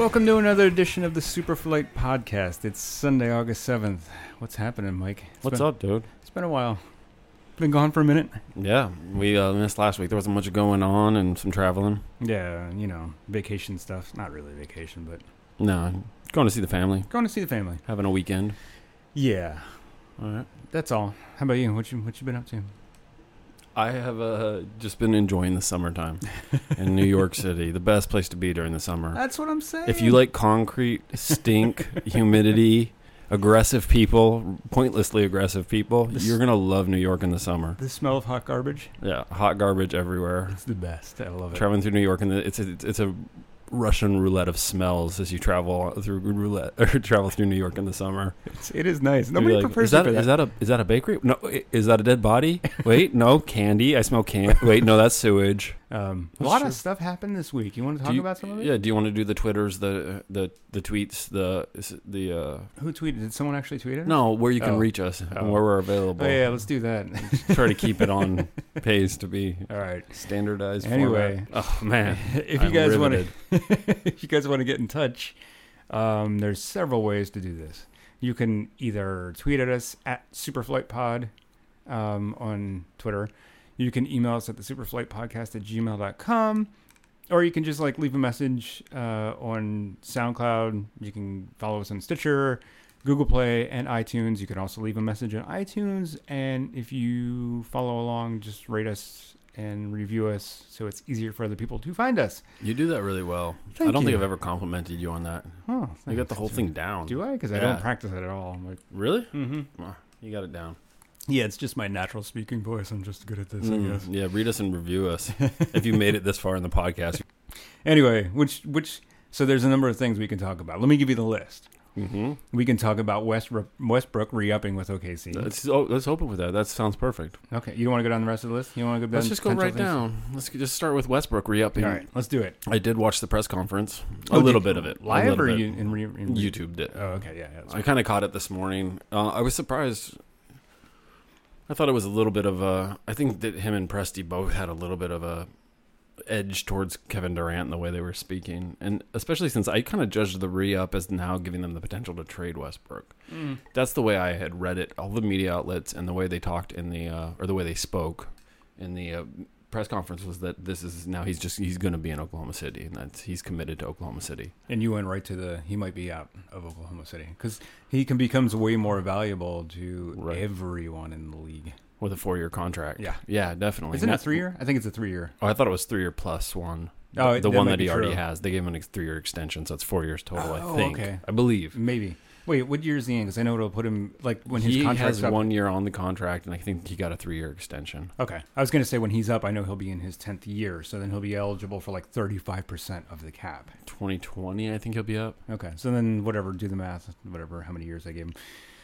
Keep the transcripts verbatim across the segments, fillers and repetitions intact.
Welcome to another edition of the Superflight Podcast. It's Sunday, August seventh. What's happening, Mike? It's What's been, up, dude? It's been a while. Been gone for a minute? Yeah, we uh, missed last week. There wasn't much going on and some traveling. Yeah, you know, vacation stuff. Not really vacation, but... No, going to see the family. Going to see the family. Having a weekend. Yeah. All right. That's all. How about you? What you what you been up to? I have uh, just been enjoying the summertime in New York City. The best place to be during the summer. That's what I'm saying. If you like concrete, stink, humidity, aggressive people, pointlessly aggressive people, This- you're going to love New York in the summer. The smell of hot garbage? Yeah, hot garbage everywhere. It's the best. I love it. Traveling through New York, and it's a, it's a Russian roulette of smells as you travel through roulette or travel through New York in the summer. It's, it is nice. Nobody like, prepares is that, you for that. is that a is that a bakery? No, i- is that a dead body? Wait, no, candy. I smell can. Wait, no, that's sewage. Um, a That's lot true. of stuff happened this week. You want to Do talk you- about some of it? Yeah. Do you want to do the twitters, the the the tweets, the the uh, Who tweeted? Did someone actually tweet it? no, where you can Oh. reach us Oh. and where we're available. Oh, yeah, let's do that. Try to keep it on pace to be All right. standardized. Anyway. format. Oh man, if you I'm guys want to riveted. if you guys want to get in touch, um, there's several ways to do this. You can either tweet at us at SuperflightPod um, on Twitter. You can email us at the superflightpodcast at gmail dot com. Or you can just like leave a message uh, on SoundCloud. You can follow us on Stitcher, Google Play, and iTunes. You can also leave a message on iTunes. And if you follow along, just rate us and review us so it's easier for other people to find us. You do that really well. Thank I don't you. think I've ever complimented you on that. Oh, You got the thanks. whole thing down. Do I? Because I Yeah. don't practice it at all. I'm like, Really? mm-hmm. Well, you got it down. Yeah, it's just my natural speaking voice. I'm just good at this, Mm, I guess. yeah, read us and review us. If you made it this far in the podcast. Anyway, which which so there's a number of things we can talk about. Let me give you the list. Mm-hmm. We can talk about Westbrook, Westbrook re-upping with O K C. Let's, oh, let's open with that. That sounds perfect. Okay, you don't want to go down the rest of the list? You want to go down? Let's just go potential right things? down. Let's just start with Westbrook re-upping. All right, let's do it. I did watch the press conference. A Oh, little did- bit of it. A live little or bit. you in, re, in re- YouTube it. Oh, okay, yeah. yeah that's I right. kind of caught it this morning. Uh, I was surprised. I thought it was a little bit of a... I think that him and Presti both had a little bit of a edge towards Kevin Durant in the way they were speaking. And especially since I kind of judged the re-up as now giving them the potential to trade Westbrook. Mm. That's the way I had read it. All the media outlets and the way they talked in the... Uh, or the way they spoke in the... Uh, press conference was that this is now he's just he's going to be in Oklahoma City and that's he's committed to Oklahoma City. And you went right to the he might be out of Oklahoma City because he can becomes way more valuable to Right. everyone in the league. With a four-year contract. Yeah. Yeah, definitely. Isn't it Not- a three year? I think it's a three year. Oh, I thought it was three-year plus one. Oh, the that one might that be he already true. has. They gave him a three-year extension, so it's four years total, Oh, I think. okay. I believe. Maybe. Wait, what year is he in? Because I know it'll put him like when his he contract's has up. one year on the contract, and I think he got a three-year extension. Okay, I was going to say when he's up, I know he'll be in his tenth year, so then he'll be eligible for like thirty-five percent of the cap. twenty twenty, I think he'll be up. Okay, so then whatever, do the math, whatever, how many years I gave him.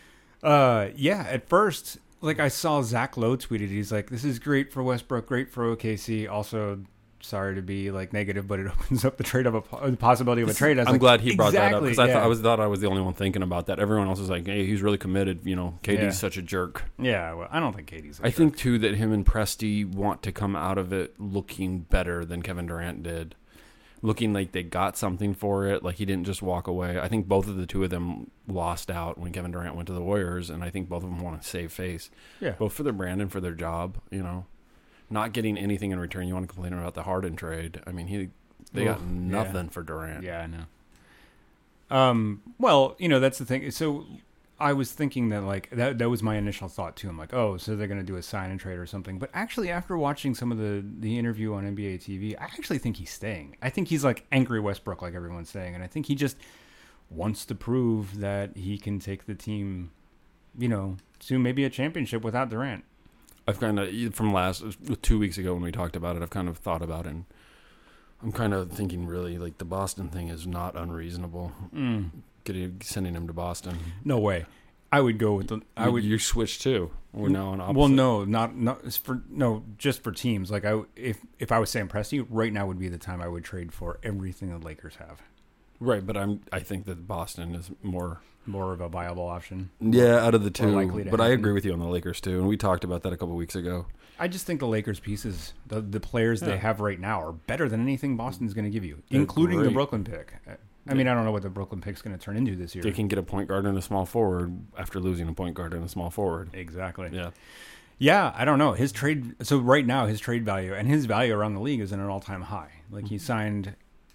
Uh, yeah, at first, like I saw Zach Lowe tweeted, he's like, "This is great for Westbrook, great for O K C." Also, sorry to be like negative, but it opens up the trade of a po- the possibility of a trade. I was I'm like, glad he brought that up exactly, because I yeah. thought I was thought I was the only one thinking about that. Everyone else was like, "Hey, he's really committed." You know, K D's Yeah. such a jerk. Yeah, well, I don't think Katie's. a I jerk. think too that him and Presti want to come out of it looking better than Kevin Durant did, looking like they got something for it. Like he didn't just walk away. I think both of the two of them lost out when Kevin Durant went to the Warriors, and I think both of them want to save face, yeah, both for their brand and for their job. You know, not getting anything in return. You want to complain about the Harden trade? I mean, he they got Oof, nothing for Durant. yeah, I know. Um, well, you know that's the thing. So I was thinking that like that that was my initial thought too. I'm like, oh, so they're gonna do a sign and trade or something. But actually, after watching some of the the interview on N B A T V, I actually think he's staying. I think he's like angry Westbrook, like everyone's saying, and I think he just wants to prove that he can take the team, you know, to maybe a championship without Durant. I've kind of from last two weeks ago when we talked about it, I've kind of thought about it. And I'm kind of thinking really like the Boston thing is not unreasonable. Mm. Getting sending him to Boston. No way. I would go with the. I You- would. You switch too. We're now on opposite. Well, no, not not it's for no, just for teams. Like I, if if I was Sam Presti, right now would be the time I would trade for everything the Lakers have. Right, but I'm. I think that Boston is more. More of a viable option. Yeah, out of the two. likely to But I happen. agree with you on the Lakers too, and we talked about that a couple weeks ago. I just think the Lakers pieces, the the players Yeah. they have right now, are better than anything Boston's going to give you, They're including the great. Brooklyn pick. I mean, I don't know what the Brooklyn pick's going to turn into this year. They can get a point guard and a small forward after losing a point guard and a small forward. Exactly. Yeah. Yeah, I don't know. His trade, so right now, his trade value and his value around the league is at an all-time high. Like, he signed,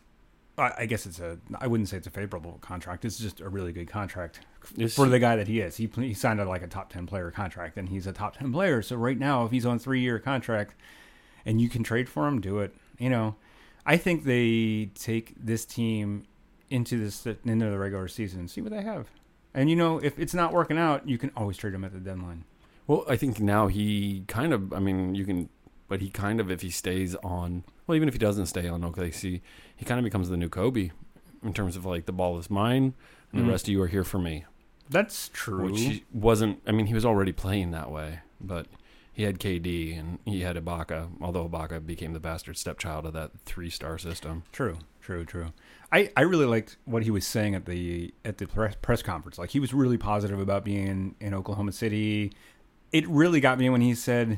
I I guess it's a, I wouldn't say it's a favorable contract. It's just a really good contract Is for he- the guy that he is. He, he signed a, like a top ten player contract, and he's a top ten player. So right now, if he's on a three-year contract and you can trade for him, do it. You know, I think they take this team into this into the regular season and see what they have. And, you know, if it's not working out, you can always trade him at the deadline. Well, I think now he kind of, I mean, you can, but he kind of, if he stays on, well, even if he doesn't stay on O K C, he kind of becomes the new Kobe in terms of like the ball is mine and Mhm. the rest of you are here for me. That's true. Which he wasn't, I mean, he was already playing that way, but he had K D and he had Ibaka, although Ibaka became the bastard stepchild of that three-star system. True, true, true. I, I really liked what he was saying at the at the press, press conference. Like, he was really positive about being in, in Oklahoma City. It really got me when he said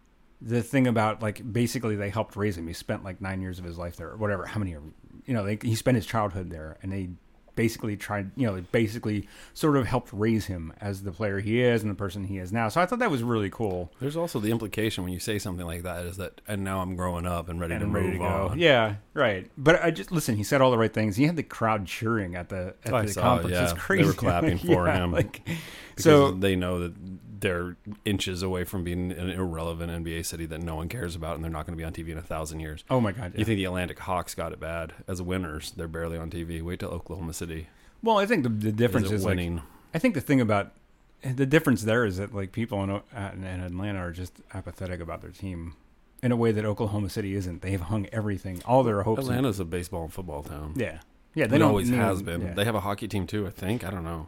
the thing about, like, basically they helped raise him. He spent like nine years of his life there, or whatever. How many? You know, they, he spent his childhood there, and they basically tried. You know, they basically sort of helped raise him as the player he is and the person he is now. So I thought that was really cool. There's also the implication when you say something like that is that, and now I'm growing up and ready And to I'm move ready to go. on. Yeah, right. But I just listen. He said all the right things. He had the crowd cheering at the at I the saw it, conference. yeah. It's They crazy. were clapping for Yeah, him. Like, Because so they know that they're inches away from being an irrelevant N B A city that no one cares about, and they're not going to be on T V in a thousand years. oh my god. Yeah. You think the Atlantic Hawks got it bad as winners? They're barely on T V. Wait till Oklahoma City Well, I think the, the difference is is, it like, winning. I think the thing about the difference there is that, like, people in, O- in Atlanta are just apathetic about their team in a way that Oklahoma City isn't. They've hung everything, all their hopes. in- Atlanta's a baseball and football town. yeah, yeah. They It don't, always you know, has been. yeah. They have a hockey team too, I think. I don't know.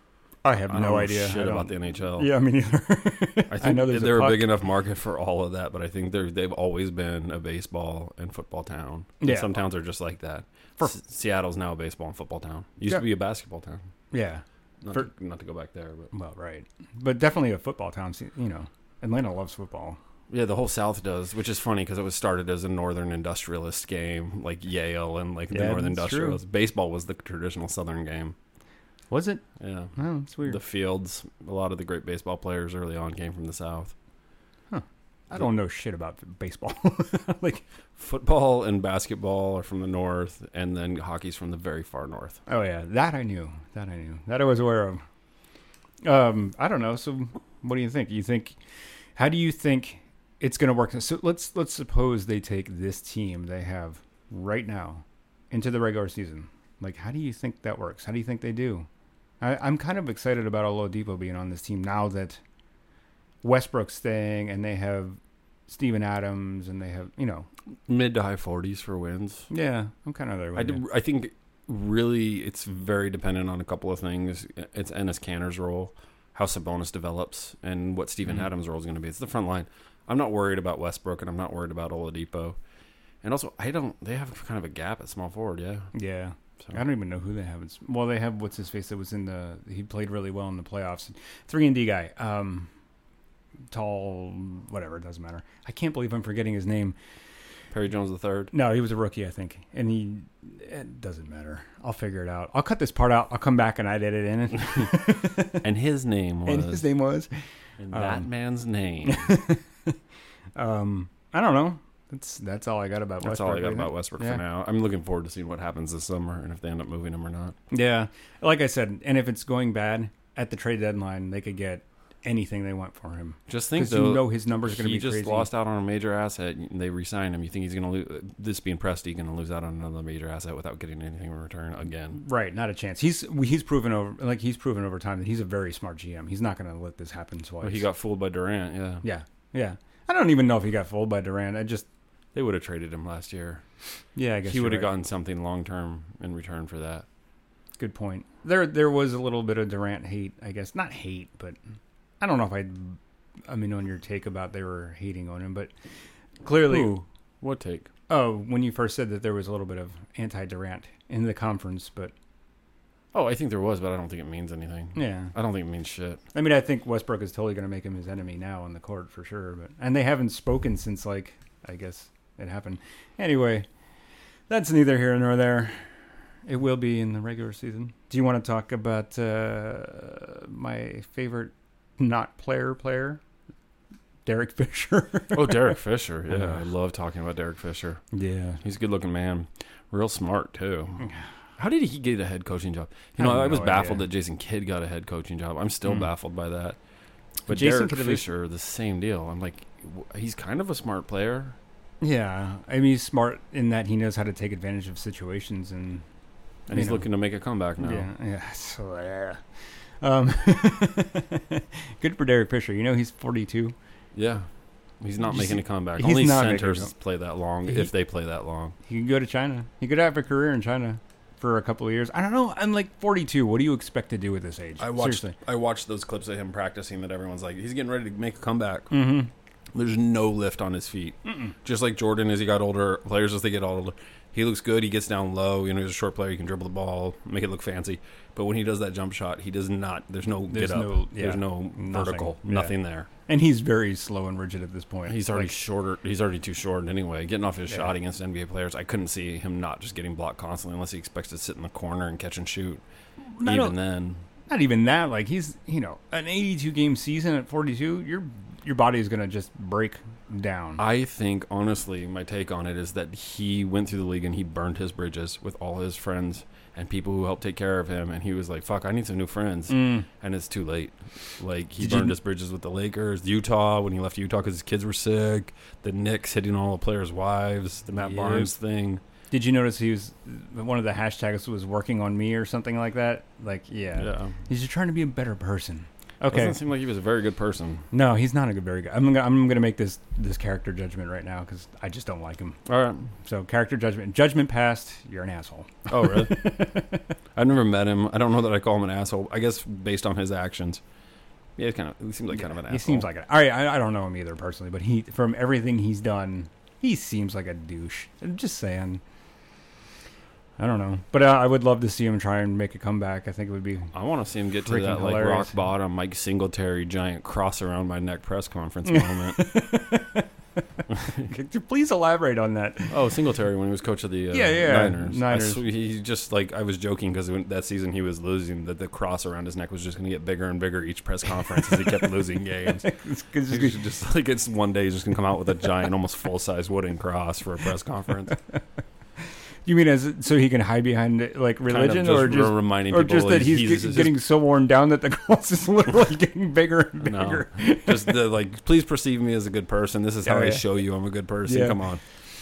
I have I don't no know idea. I shit don't- about the N H L. Yeah, I mean, either. I think know there's a they're a, puck. big enough market for all of that, but I think they're they've always been a baseball and football town. And Yeah. some towns are just like that. For- S- Seattle's now a baseball and football town. Used Yeah. to be a basketball town. Yeah. Not, For- to, not to go back there, but Well, right, but definitely a football town. You know, Atlanta loves football. yeah, the whole South does, which is funny because it was started as a Northern industrialist game, like Yale and like the Yeah, Northern that's true. industrialists. Baseball was the traditional Southern game. Was it? Yeah, Oh, it's weird. the fields. A lot of the great baseball players early on came from the South. I don't know shit about baseball. Like, Football and basketball are from the North, and then hockey's from the very far North. oh yeah, that I knew. That I knew. That I was aware of. Um, I don't know. So, what do you think? You think? How do you think it's going to work? So let's let's suppose they take this team they have right now into the regular season. Like, how do you think that works? How do you think they do? I, I'm kind of excited about Oladipo being on this team now that Westbrook's staying, and they have Steven Adams, and they have, you know, Mid to high forties for wins. yeah, I'm kind of there. With I, you. do, I think really it's very dependent on a couple of things. It's Enes Kanter's role, how Sabonis develops, and what Steven Mhm. Adams' role is going to be. It's the front line. I'm not worried about Westbrook, and I'm not worried about Oladipo. And also, I don't. They have kind of a gap at small forward. Yeah. Yeah. So. I don't even know who they have. It's, well, they have what's his face that was in the. He played really well in the playoffs. Three and D guy, um, tall, whatever. It doesn't matter. I can't believe I'm forgetting his name. Perry Jones the third. No, he was a rookie, I think, and he. It doesn't matter. I'll figure it out. I'll cut this part out. I'll come back and I'd edit in it. And his name was. And his name was. and that um, man's name. Um, I don't know. That's that's all I got about That's Westbrook. all I got right now. about Westbrook Yeah. for now. I'm looking forward to seeing what happens this summer and if they end up moving him or not. Yeah, like I said, and if it's going bad at the trade deadline, they could get anything they want for him. Just think Because though, you know his numbers are going to he be just crazy. lost out on a major asset. And they re-signed him. You think he's going to lose? This being Presti, going to lose out on another major asset without getting anything in return again? Right, not a chance. He's he's proven over like he's proven over time that he's a very smart G M. He's not going to let this happen twice. Well, he got fooled by Durant. Yeah, yeah, yeah. I don't even know if he got fooled by Durant. I just they would have traded him last year. yeah, I guess He you're would have right. gotten something long term in return for that. Good point. There there was a little bit of Durant hate, I guess. Not hate, but I don't know if I. I mean, on your take about they were hating on him, but clearly, Ooh, what take? oh, when you first said that there was a little bit of anti-Durant in the conference, but Oh, I think there was, but I don't think it means anything. yeah, I don't think it means shit. I mean, I think Westbrook is totally going to make him his enemy now on the court for sure. But and they haven't spoken since, like, I guess it happened. Anyway, that's neither here nor there. It will be in the regular season. Do you want to talk about uh, my favorite not player player, Derek Fisher? Oh, Derek Fisher. Yeah, I love talking about Derek Fisher. Yeah, he's a good-looking man, real smart too. How did he get a head coaching job? You I know, have I was no baffled idea. that Jason Kidd got a head coaching job. I'm still Mm. baffled by that. But Jason Derek Kidd at least- Fisher, the same deal. I'm like, w- he's kind of a smart player. yeah. I mean, he's smart in that he knows how to take advantage of situations, and And he's You know. looking to make a comeback now. yeah, yeah. So yeah. Um, good for Derek Fisher. You know, he's forty-two. Yeah. He's not You making see- a comeback. he's Only not making a centers come- play that long, He- if they play that long. He could go to China. He could have a career in China for a couple of years. I don't know. I'm like forty-two. What do you expect to do at this age? I watched Seriously. I watched those clips of him practicing that everyone's like, he's getting ready to make a comeback. Mm-hmm. There's no lift on his feet. Mm-mm. Just like Jordan as he got older, players as they get older. He looks good. He gets down low. You know, he's a short player. He can dribble the ball, make it look fancy. But when he does that jump shot, he does not. There's no There's get up. no- yeah, there's no nothing. vertical. Yeah. Nothing there. And he's very slow and rigid at this point. He's already Like, shorter. He's already too short anyway. Getting off his Yeah. shot against N B A players, I couldn't see him not just getting blocked constantly unless he expects to sit in the corner and catch and shoot. I Even don't- then, not even that. Like he's, you know, an eighty-two game season at forty-two. Your your body is gonna just break down. I think honestly, my take on it is that he went through the league and he burned his bridges with all his friends and people who helped take care of him, and he was like, "Fuck, I need some new friends." Mm. And it's too late. Like he Did you- burned his bridges with the Lakers, Utah when he left Utah because his kids were sick, the Knicks hitting all the players' wives, the Matt Yep. Barnes thing. Did you notice he was one of the hashtags was working on me or something like that? Like, yeah, Yeah, he's just trying to be a better person. Okay, doesn't seem like he was a very good person. no, he's not a good, very good. I'm gonna, I'm gonna make this this character judgment right now because I just don't like him. All right. So character judgment, judgment passed. You're an asshole. Oh, really? I've never met him. I don't know that I call him an asshole. I guess based on his actions. Yeah, he's kind of. He seems like kind of an He asshole. seems like it. All right, I, I don't know him either personally, but he from everything he's done, he seems like a douche. I'm just saying. I don't know, but uh, I would love to see him try and make a comeback. I think it would be. I want to see him get to Freaking that like hilarious. rock bottom Mike Singletary giant cross around my neck press conference moment. Please elaborate on that. Oh, Singletary when he was coach of the uh, Yeah, yeah, Niners. Niners. I sw- he just like I was joking because that season he was losing that the cross around his neck was just going to get bigger and bigger each press conference as he kept losing games. It's 'cause He he's- should just like it's one day he's just going to come out with a giant, almost full size wooden cross for a press conference. you mean as so he can hide behind like religion, kind of or just just reminding or people just that he's, he's get- just- getting so worn down that the cross is literally getting bigger and No, bigger? just the like. Please perceive me as a good person. This is how Oh, I yeah. show you I'm a good person. Yeah. Come on.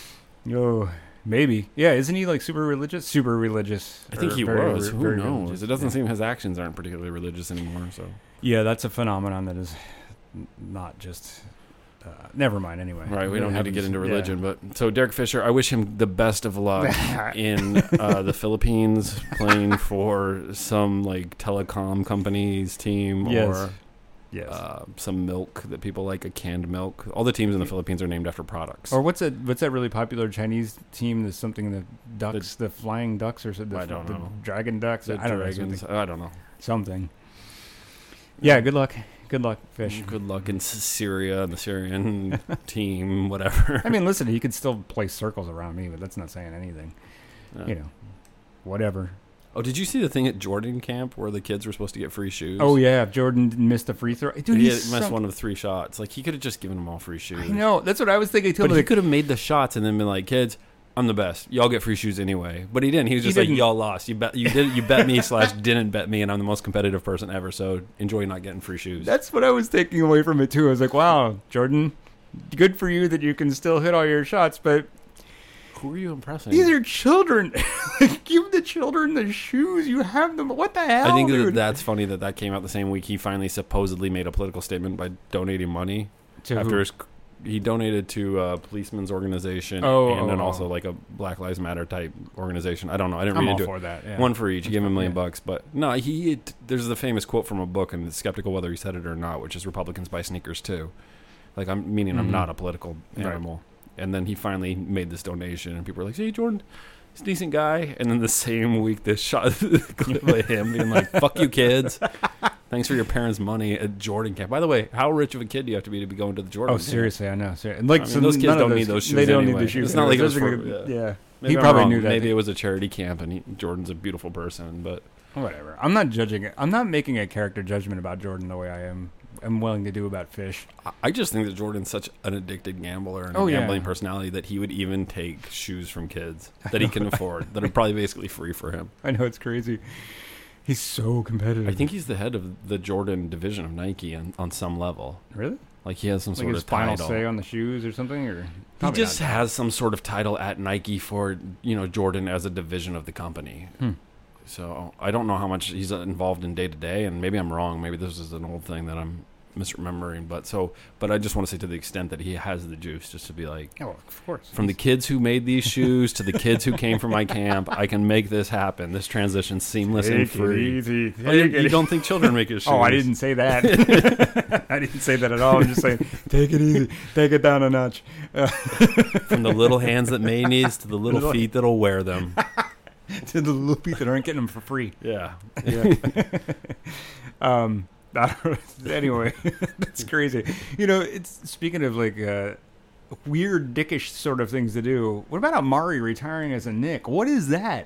Oh, maybe. Yeah, isn't he like super religious? Super religious. I think Or he very- was. Who very knows? religious. It doesn't Yeah. seem his actions aren't particularly religious anymore. So Yeah, that's a phenomenon that is n- not just. Uh, never mind. Anyway, right, we It don't need to get happens. into Yeah. religion, but so Derek Fisher, I wish him the best of luck in uh, the Philippines, playing for some like telecom company's team Yes. or Yes. uh, some milk that people like, a canned milk. All the teams in the Philippines are named after products. Or what's that? What's that really popular Chinese team? That's something the ducks, the, flying ducks, or the, I don't the know. dragon ducks. The I don't dragons. know. I don't know. Something. something. Yeah. Good luck. Good luck, Fish. Good luck in S- Syria and the Syrian team, whatever. I mean, listen, he could still play circles around me, but that's not saying anything. Yeah. You know, whatever. Oh, did you see the thing at Jordan camp where the kids were supposed to get free shoes? Oh yeah, if Jordan missed a free throw, dude, he he's had missed so- one of three shots. Like he could have just given them all free shoes. I know. That's what I was thinking too. But he Like, could have made the shots and then been like, "Kids, I'm the best. Y'all get free shoes anyway." But he didn't. He was He just like, didn't. "Y'all lost. You bet. You did. You bet me slash didn't bet me, and I'm the most competitive person ever. So enjoy not getting free shoes." that's what I was taking away from it too. I was like, wow, Jordan, good for you that you can still hit all your shots, but Who are you impressing? these are children. Give the children the shoes. You have them. What the hell, I think that dude? that's funny that that came out the same week he finally supposedly made a political statement by donating money To after who? his. He donated to a policeman's organization Oh, and oh, then oh. also like a Black Lives Matter type organization. I don't know. I didn't I'm read all into it. for that. Yeah. One for each. He gave him a million Yeah. bucks, but no, he. It, there's the famous quote from a book, and it's skeptical whether he said it or not, which is "Republicans buy sneakers too." Like I'm meaning, I'm Mhm. not a political Right. animal. And then he finally made this donation, and people were like, "See, Jordan, he's a decent guy." And then the same week, this shot clip of him being like, "Fuck you, kids." Thanks for your parents' money at Jordan camp. By the way, how rich of a kid do you have to be to be going to the Jordan Oh, camp? seriously, I know. Ser- Like I mean, so those kids none of don't need those shoes They don't anyway. need the shoes. It's not like it was Those are for- good- yeah. yeah. Maybe He I'm probably wrong. knew that. Maybe it was a charity camp, and he, Jordan's a beautiful person, but Whatever. I'm not judging it. I'm not making a character judgment about Jordan the way I am. I'm willing to do about Fish. I- I just think that Jordan's such an addicted gambler and Oh, a yeah. gambling personality that he would even take shoes from kids that he can afford that are probably basically free for him. I know it's crazy. He's so competitive. I think he's the head of the Jordan division of Nike on, on some level. really Like he has some like sort his of final title. say on the shoes or something, or He Probably just not. has some sort of title at Nike for, you know, Jordan as a division of the company. Hmm. So I don't know how much he's involved in day to day, and maybe I'm wrong. Maybe this is an old thing that I'm misremembering. But so, but I just want to say to the extent that he has the juice, just to be like, Oh, of course. from the kids who made these shoes to the kids who came from my camp, I can make this happen. This transition seamless and Take it free. easy. Oh, you, Take it you don't think children make his shoes? Oh, I didn't say that. I didn't say that at all. I'm just saying, take it easy. Take it down a notch. Uh, From the little hands that may needs to the little Little- feet that'll wear them. to the little people that aren't getting them for free. Yeah. Yeah. um. I don't know. Anyway, that's crazy. You know, it's speaking of like uh, weird dickish sort of things to do. What about Amari retiring as a Knick? What is that?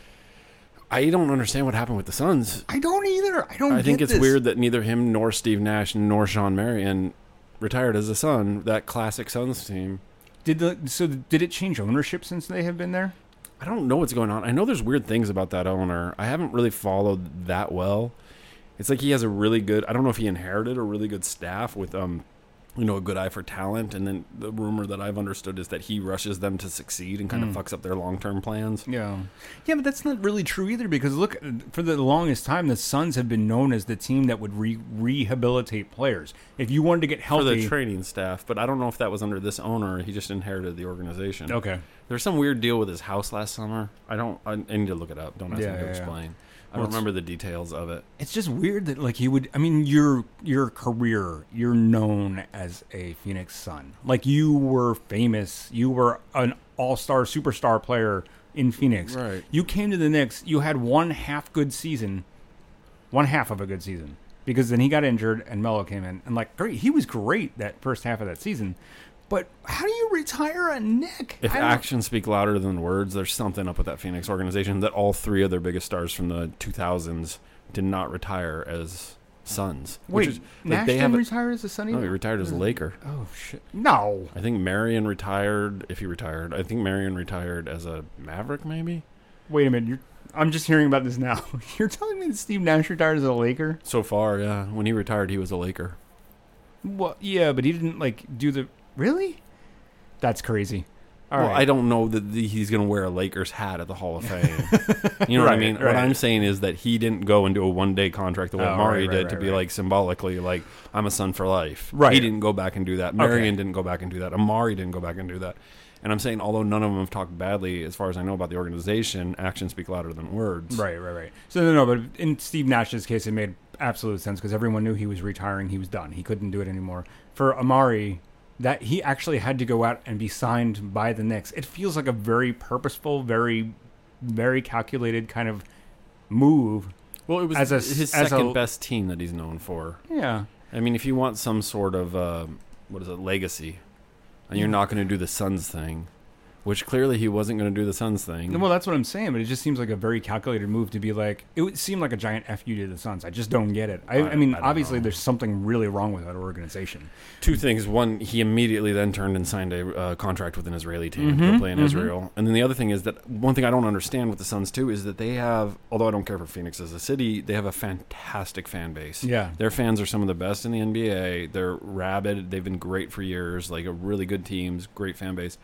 I don't understand what happened with the Suns. I don't either. I don't. I think get it's this. weird that neither him nor Steve Nash nor Sean Marion retired as a Sun. That classic Suns team. Did the so did it change ownership since they have been there? I don't know what's going on. I know there's weird things about that owner. I haven't really followed that well. It's like he has a really good, I don't know if he inherited a really good staff with, um, you know, a good eye for talent. And then the rumor that I've understood is that he rushes them to succeed and kind Mm. of fucks up their long-term plans. Yeah. Yeah, but that's not really true either because look, for the longest time, the Suns have been known as the team that would re- rehabilitate players. If you wanted to get For healthy. the training staff, but I don't know if that was under this owner. He just inherited the organization. Okay. There's some weird deal with his house last summer. I don't, I, I need to look it up. Don't ask Yeah, me to yeah, yeah. explain. I Well, don't it's- remember the details of it. It's just weird that like he would. I mean, your your career, you're known as a Phoenix Sun. Like you were famous. You were an all-star, superstar player in Phoenix. Right. You came to the Knicks. You had one half good season, one half of a good season, because then he got injured and Melo came in and like great. He was great that first half of that season. But how do you retire a Knick? If I don't- actions speak louder than words, there's something up with that Phoenix organization that all three of their biggest stars from the two thousands did not retire as Suns. wait, which is, Nash like, they didn't have a- retire as a Sun No, he either? retired as a Laker. Oh shit! No. I think Marion retired, if he retired. I think Marion retired as a Maverick, maybe? Wait a minute. You're, I'm just hearing about this now. You're telling me that Steve Nash retired as a Laker? So far, yeah. When he retired, he was a Laker. Well, yeah, but he didn't like do the. Really? That's crazy. All well, right. I don't know that the, he's going to wear a Lakers hat at the Hall of Fame. You know what I Right, mean? What right. I'm saying is that he didn't go into a one-day contract the way Oh, Amari right, right, did right, to be right. like symbolically like I'm a Sun for life. Right. He didn't go back and do that. Marion didn't go back and do that. Amari didn't go back and do that. And I'm saying, although none of them have talked badly, as far as I know about the organization, actions speak louder than words. Right, right, right. So no, no, but in Steve Nash's case, it made absolute sense because everyone knew he was retiring. He was done. He couldn't do it anymore. For Amari, that he actually had to go out and be signed by the Knicks. It feels like a very purposeful, very, very calculated kind of move. Well, it was As a- his as second a- best team that he's known for. Yeah. I mean, if you want some sort of, uh, what is it, legacy, and you're not going to do the Suns thing, which clearly he wasn't going to do the Suns thing. Well, that's what I'm saying, but it just seems like a very calculated move to be like, it would seem like a giant F you to the Suns. I just don't get it. I, I- I mean, I don't obviously know. there's something really wrong with that organization. Two things. One, he immediately then turned and signed a uh, contract with an Israeli team to Mhm, go play in mhm. Israel. And then the other thing is that one thing I don't understand with the Suns, too, is that they have, although I don't care for Phoenix as a city, they have a fantastic fan base. Yeah. Their fans are some of the best in the N B A. They're rabid. They've been great for years, like a really good teams, great fan base.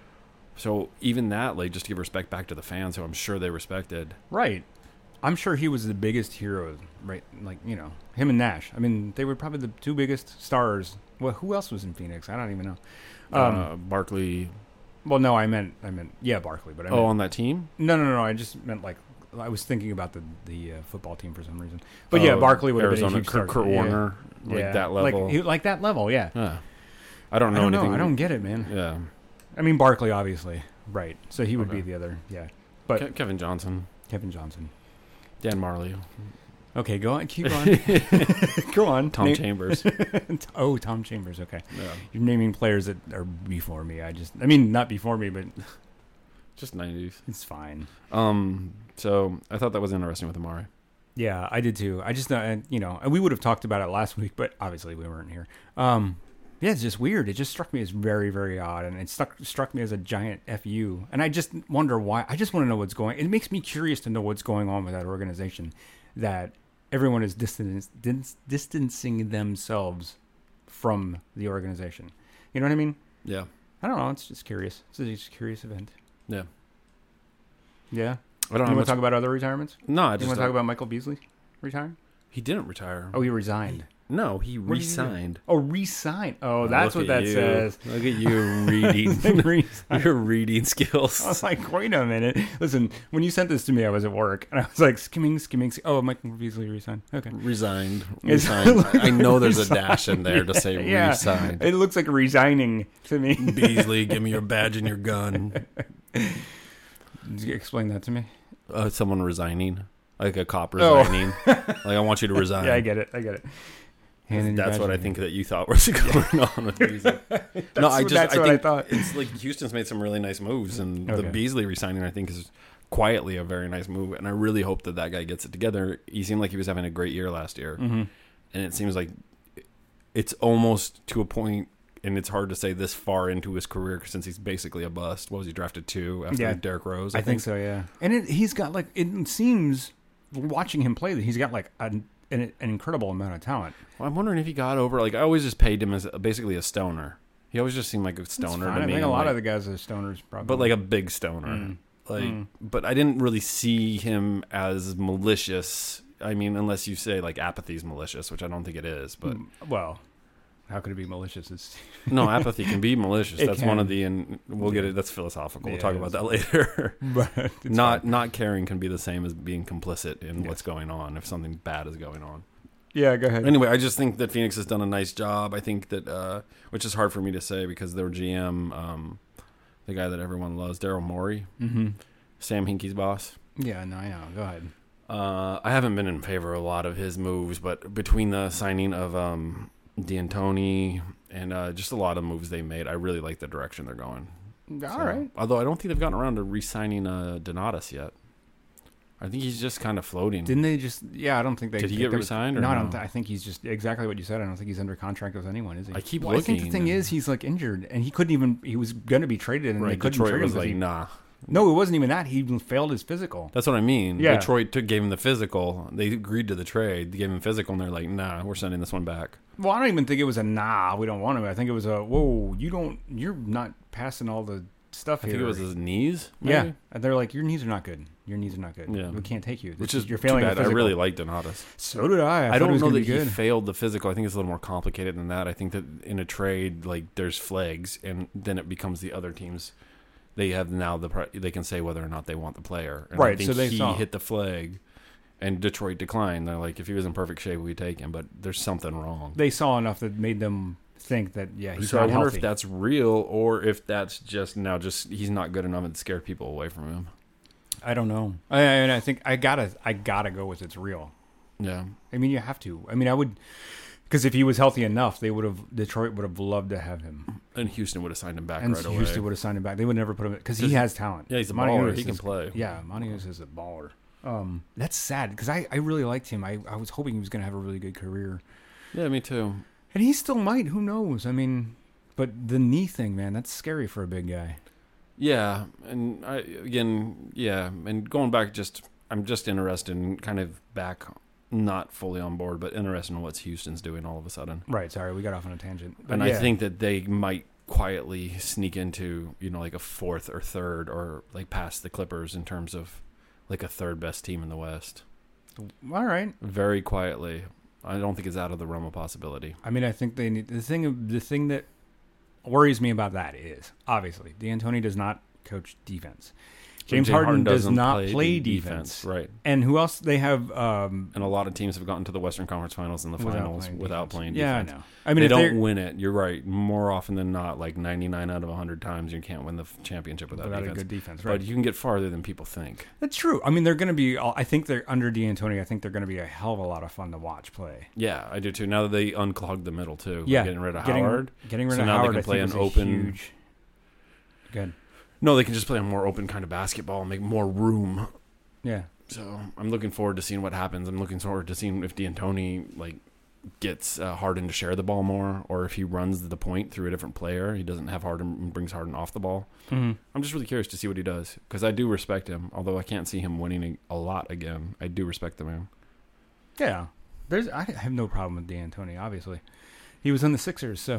So even that, like, just to give respect back to the fans, who I'm sure they respected. Right. I'm sure he was the biggest hero, right? Like, you know, him and Nash. I mean, they were probably the two biggest stars. Well, who else was in Phoenix? I don't even know. Um, uh, Barkley. well, no, I meant, I meant, yeah, Barkley. But I meant, Oh, on that team? no, no, no, no. I just meant like, I was thinking about the the uh, football team for some reason. But yeah, Oh, Barkley would have been a Arizona, huge Kurt, star. Kurt Yeah. Warner, like Yeah. that level. Like, he, like that level, yeah. Yeah. I don't know I don't anything. know. I don't get it, man. Yeah. I mean, Barkley, obviously. Right. So he would Okay. be the other, yeah. But Ke- Kevin Johnson, Kevin Johnson. Dan Marley. Okay, go on. Keep on. Go on. Tom Name- Chambers. Oh, Tom Chambers. Okay. Yeah. You're naming players that are before me. I just, I mean, not before me, but Just nineties. it's fine. Um. So I thought that was interesting with Amari. Yeah, I did too. I just, uh, you know, and we would have talked about it last week, but obviously we weren't here. Um, yeah, it's just weird. It just struck me as very, very odd, and it struck struck me as a giant F U. And I just wonder why. I just want to know what's going. It makes me curious to know what's going on with that organization. That everyone is distance, dis, distancing themselves from the organization. You know what I mean? Yeah. I don't know. It's just curious. It's just a curious event. Yeah. Yeah. I don't You know. want Much... to talk about other retirements? No, I You just want to don't- talk about Michael Beasley retiring? He didn't retire. Oh, he resigned. No, he What did he do? re-signed. Oh, re-sign. Oh, that's Look what at that you. says. Look at you reading. Re-sign. Your reading skills. I was like, wait a minute. Listen, when you sent this to me, I was at work, and I was like, skimming, skimming. sk- Oh, Michael Beasley resigned. Okay. Resigned. It's- Resigned. I I know there's a Resigned. dash in there to say Yeah. resigned. It looks like resigning to me. Beasley, give me your badge and your gun. Did you explain that to me? Uh, someone resigning. Like a cop Oh. resigning. Like, I want you to resign. Yeah, I get it. I get it. Hand in your That's badge what I and- think that you thought was going on with Beasley. no, I what- just that's I what I think thought. it's like Houston's made some really nice moves, and Okay. the Beasley resigning I think is quietly a very nice move, and I really hope that that guy gets it together. He seemed like he was having a great year last year, Mm-hmm. and it seems like it's almost to a point, and it's hard to say this far into his career since he's basically a bust. What was he drafted two after Yeah. Derrick Rose? I, think so, yeah. And it, he's got like, it seems, watching him play, that he's got like an, an, an incredible amount of talent. Well, I'm wondering if he got over. Like I always just paid him as basically a stoner. He always just seemed like a That's stoner fine. to I me. think a and, lot like- of the guys are stoners, probably. but like a big stoner. Mm. Like, Mm. but I didn't really see him as malicious. I mean, unless you say like apathy's malicious, which I don't think it is. But Mm, well, how could it be malicious? It's no, apathy can be malicious. It That's one of can. the, and we'll get it. That's philosophical. We'll Yeah, talk it about is. that later. but it's not fine. not caring can be the same as being complicit in Yes. what's going on if something bad is going on. Yeah, go ahead. Anyway, I just think that Phoenix has done a nice job. I think that, uh, which is hard for me to say because their G M, um, the guy that everyone loves, Daryl Morey, Mm-hmm. Sam Hinkie's boss. Yeah, no, I know. Go ahead. Uh, I haven't been in favor of a lot of his moves, but between the signing of um, D'Antoni and uh, just a lot of moves they made, I really like the direction they're going. All So, right. Although I don't think they've gotten around to re-signing uh, Donatus yet. I think he's just kind of floating. Didn't they just? Yeah, I don't think they. Did he they- get there was- re-signed or No, I no? don't. Th- I think he's just exactly what you said. I don't think he's under contract with anyone, is he? I keep well, I think the looking thing and- is, he's like injured, and he couldn't even. He was going to be traded, and they right, couldn't Detroit trade him. was 'cause like, he- nah. No, it wasn't even that. He even failed his physical. That's what I mean. Yeah. Detroit took gave him the physical. They agreed to the trade. They gave him physical, and they're like, nah, we're sending this one back. Well, I don't even think it was a nah. We don't want him. I think it was a whoa. You don't. You're not passing all the stuff I here. think it was his knees. Yeah, maybe? and they're like, your knees are not good. Your knees are not good. Yeah. We can't take you. This Which is you're too failing the bad. I physical. really like Donatus. So did I. I, I, thought it don't was know gonna that be he good. failed the physical. I think it's a little more complicated than that. I think that in a trade, like there's flags, and then it becomes the other teams. They have now the pri- they can say whether or not they want the player. And I Right, think so they he saw. hit the flag, and Detroit declined. They're like, if he was in perfect shape, we'd take him. But there's something wrong. They saw enough that made them think that yeah, he's so I not wonder healthy. if that's real or if that's just now just he's not good enough and scared people away from him. I don't know. I, I, I think I gotta I gotta go with it's real. Yeah. I mean, you have to. I mean, I would because if he was healthy enough, they would have Detroit would have loved to have him, And Houston would have signed him back and right Houston away. would have signed him back. They would never put him because he Just- has talent. Yeah, he's a Monty baller. Unis He can is- play. Yeah, Montius is a baller. Um, that's sad because I, I really liked him. I, I was hoping he was going to have a really good career, Yeah, me too. and he still might. Who knows? I mean, but the knee thing, man, that's scary for a big guy. Yeah, and I again, yeah, and going back, just I'm just interested in kind of back, not fully on board, but interested in what Houston's doing all of a sudden. Right. Sorry, we got off on a tangent. But And yeah. I think that they might quietly sneak into, you know, like a fourth or third or like past the Clippers in terms of like a third best team in the West. all right. Very quietly. I don't think it's out of the realm of possibility. I mean, I think they need the thing. The thing that worries me about that is obviously D'Antoni does not coach defense. James, James Harden, does doesn't not play play de- defense. defense, right? And who else? They have um, And a lot of teams have gotten to the Western Conference Finals and the without finals playing without defense. playing Yeah, defense. I know. I mean, they if they're- don't win it. You're right. More often than not, like ninety-nine out of one hundred times, you can't win the f- championship without, without a defense. good defense, right? But you can get farther than people think. That's true. I mean, they're going to be. I think they're under D'Antoni. I think they're going to be a hell of a lot of fun to watch play. Yeah, I do too. Now that they unclogged the middle too, Yeah, getting rid of getting, Howard. getting rid So of now they Howard. can I play think an was a open- Huge, good. No, they can just play a more open kind of basketball and make more room. Yeah. So I'm looking forward to seeing what happens. I'm looking forward to seeing if D'Antoni like gets uh, Harden to share the ball more, or if he runs the point through a different player. He doesn't have Harden and brings Harden off the ball. Mm-hmm. I'm just really curious to see what he does because I do respect him. Although I can't see him winning a lot again, I do respect the man. Yeah. There's. I have no problem with D'Antoni. Obviously, he was on the Sixers, so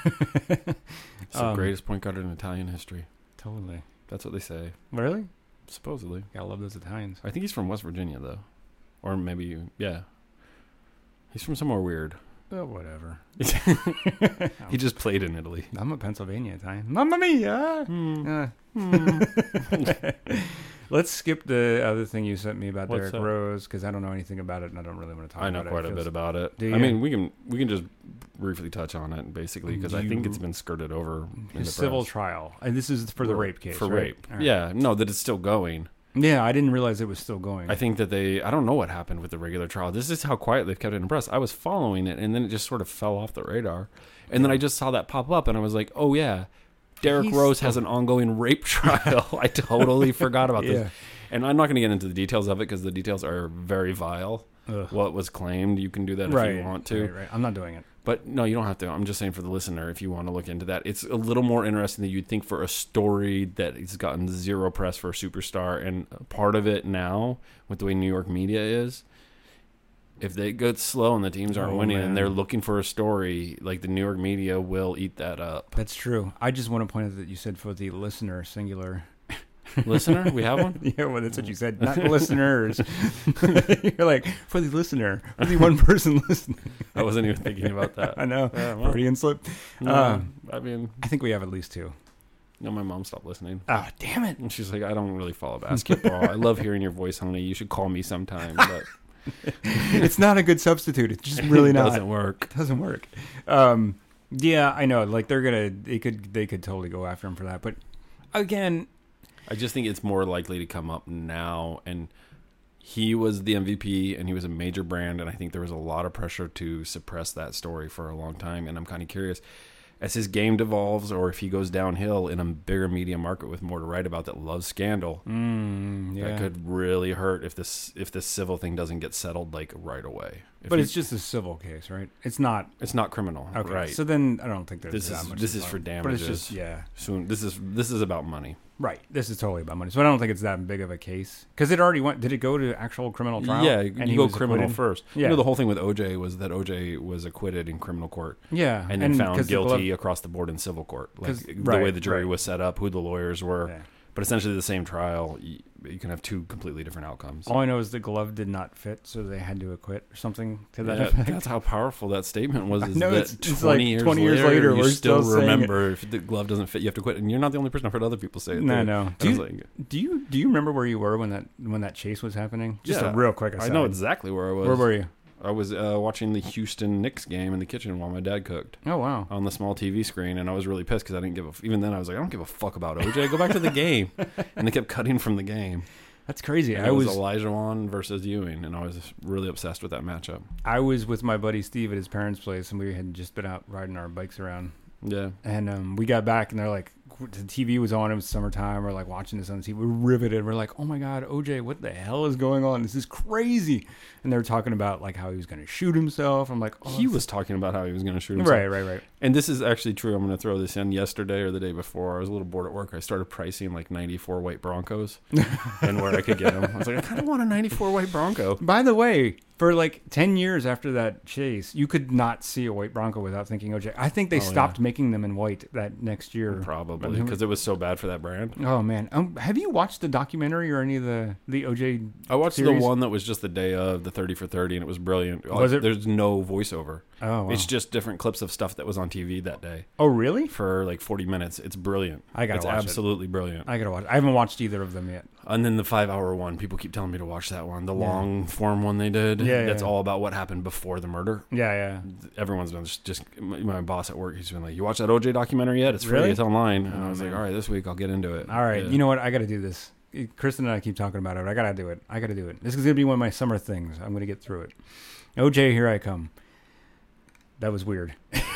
It's the Um, greatest point guard in Italian history. totally. That's what they say, Really? supposedly. Gotta love those Italians. I think he's from West Virginia though, or maybe yeah, he's from somewhere weird. Oh, whatever. He just played in Italy. I'm a Pennsylvania Italian. Mamma mia! Hmm. Uh, Hmm. let's skip the other thing you sent me about What's Derrick that? Rose because I don't know anything about it and I don't really want to talk I know about quite it. a It bit feels- about it. Do I you? mean, we can we can just briefly touch on it basically because I think You- it's been skirted over in His the civil press. trial. And this is for the rape case, for right? rape. All right. Yeah, no, that it's still going. Yeah, I didn't realize it was still going. I think that they I don't know what happened with the regular trial. This is how quiet they've kept it in the press. I was following it and then it just sort of fell off the radar. And then I just saw that pop up and I was like, "Oh yeah, Derrick He's Rose still- has an ongoing rape trial." I totally forgot about Yeah. this. And I'm not going to get into the details of it because the details are very vile. Ugh. What was claimed, you can do that right, if you want to. Right, right. I'm not doing it. But no, you don't have to. I'm just saying for the listener, if you want to look into that, it's a little more interesting than you'd think for a story that has gotten zero press for a superstar. And part of it now, with the way New York media is, if they get slow and the teams aren't Oh, winning man. and they're looking for a story, like the New York media will eat that up. That's true. I just want to point out that you said for the listener, singular. Listener, we have one? Yeah, well, that's what you said. Not the listeners. You're like, for the listener. For the one person listening. I wasn't even thinking about that. I know. Yeah, well, Freudian slip. no, Uh, I mean, I think we have at least two. no, my mom stopped listening. Ah, damn it. And she's like, I don't really follow basketball. I love hearing your voice, honey. You should call me sometime. But It's not a good substitute. It's just really it not. doesn't work. It doesn't work. Um, yeah, I know. Like they're gonna, they could, they could totally go after him for that. But again, I just think it's more likely to come up now. And he was the M V P and he was a major brand. And I think there was a lot of pressure to suppress that story for a long time. And I'm kind of curious as his game devolves or if he goes downhill in a bigger media market with more to write about that loves scandal. mm, yeah. That could really hurt if this if this civil thing doesn't get settled like right away. If but he- it's just a civil case, right? It's not. it's not criminal, Okay. right? So then I don't think there's This that is- much. this to is talk for about. But it's just, damages. yeah. Soon, this is this is about money. Right. This is totally about money. So I don't think it's that big of a case. Because it already went, did it go to actual criminal trial? Yeah, And you he go was criminal acquitted? first. Yeah. You know, the whole thing with O J was that O J was acquitted in criminal court Yeah. and then 'cause found the guilty glove- across the board in civil court. Like 'Cause- the right, way the jury right. was set up, who the lawyers were. Yeah. But essentially the same trial, you, you can have two completely different outcomes. All I know is the glove did not fit, so they had to acquit or something to that Yeah, effect. that's how powerful that statement was. I Is know, that it's- it's twenty, like years, twenty years later, later, you we're still still saying it. remember if the glove doesn't fit, you have to quit. And you're not the only person. I've heard other people say it. No, too. no. And Do I was you, like, do you do you remember where you were when that when that chase was happening? Just Yeah, a real quick I aside. know exactly where I was. Where were you? I was uh, watching the Houston Knicks game in the kitchen while my dad cooked Oh wow. on the small T V screen, and I was really pissed because I didn't give a. F- even then, I was like, I don't give a fuck about O J. Go back to the game, and they kept cutting from the game. That's crazy. And I it was, was Elijah Wan versus Ewing, and I was really obsessed with that matchup. I was with my buddy Steve at his parents' place, and we had just been out riding our bikes around. Yeah, And um, we got back, and they're like, the T V was on. It was summertime. We're like watching this on the T V. We're riveted. We're like, oh my god, O J, what the hell is going on? This is crazy. And they were talking about like how he was going to shoot himself. I'm like, oh, he this- was talking about how he was going to shoot himself. right, right, right. And this is actually true. I'm going to throw this in. Yesterday or the day before, I was a little bored at work. I started pricing like ninety-four white Broncos and where I could get them. I was like, I kind of want a ninety-four white Bronco. By the way, for like ten years after that chase, you could not see a white Bronco without thinking O J. I think they Oh, stopped yeah. making them in white that next year. Probably because it was so bad for that brand. Oh man, um, have you watched the documentary or any of the the O J? I watched series? the one that was just the day of the thirty for thirty, and it was brilliant. Was it? There's no voiceover. Oh, wow. It's just different clips of stuff that was on T V that day Oh, really? for like forty minutes. It's brilliant. I gotta It's watch it. absolutely brilliant. I gotta watch. I haven't watched either of them yet. And then the five-hour one, people keep telling me to watch that one. The Yeah. long-form one they did. Yeah, That's yeah. all about what happened before the murder. Yeah, yeah. Everyone's been just, just my my boss at work. He's been like, "You watch that O J documentary yet? It's free. Really? It's online." And Oh, I was like, man. "All right, this week I'll get into it." All right. Yeah. You know what? I gotta do this. Kristen and I keep talking about it. I gotta do it. I gotta do it. This is gonna be one of my summer things. I'm gonna get through it. O J, here I come. That was weird.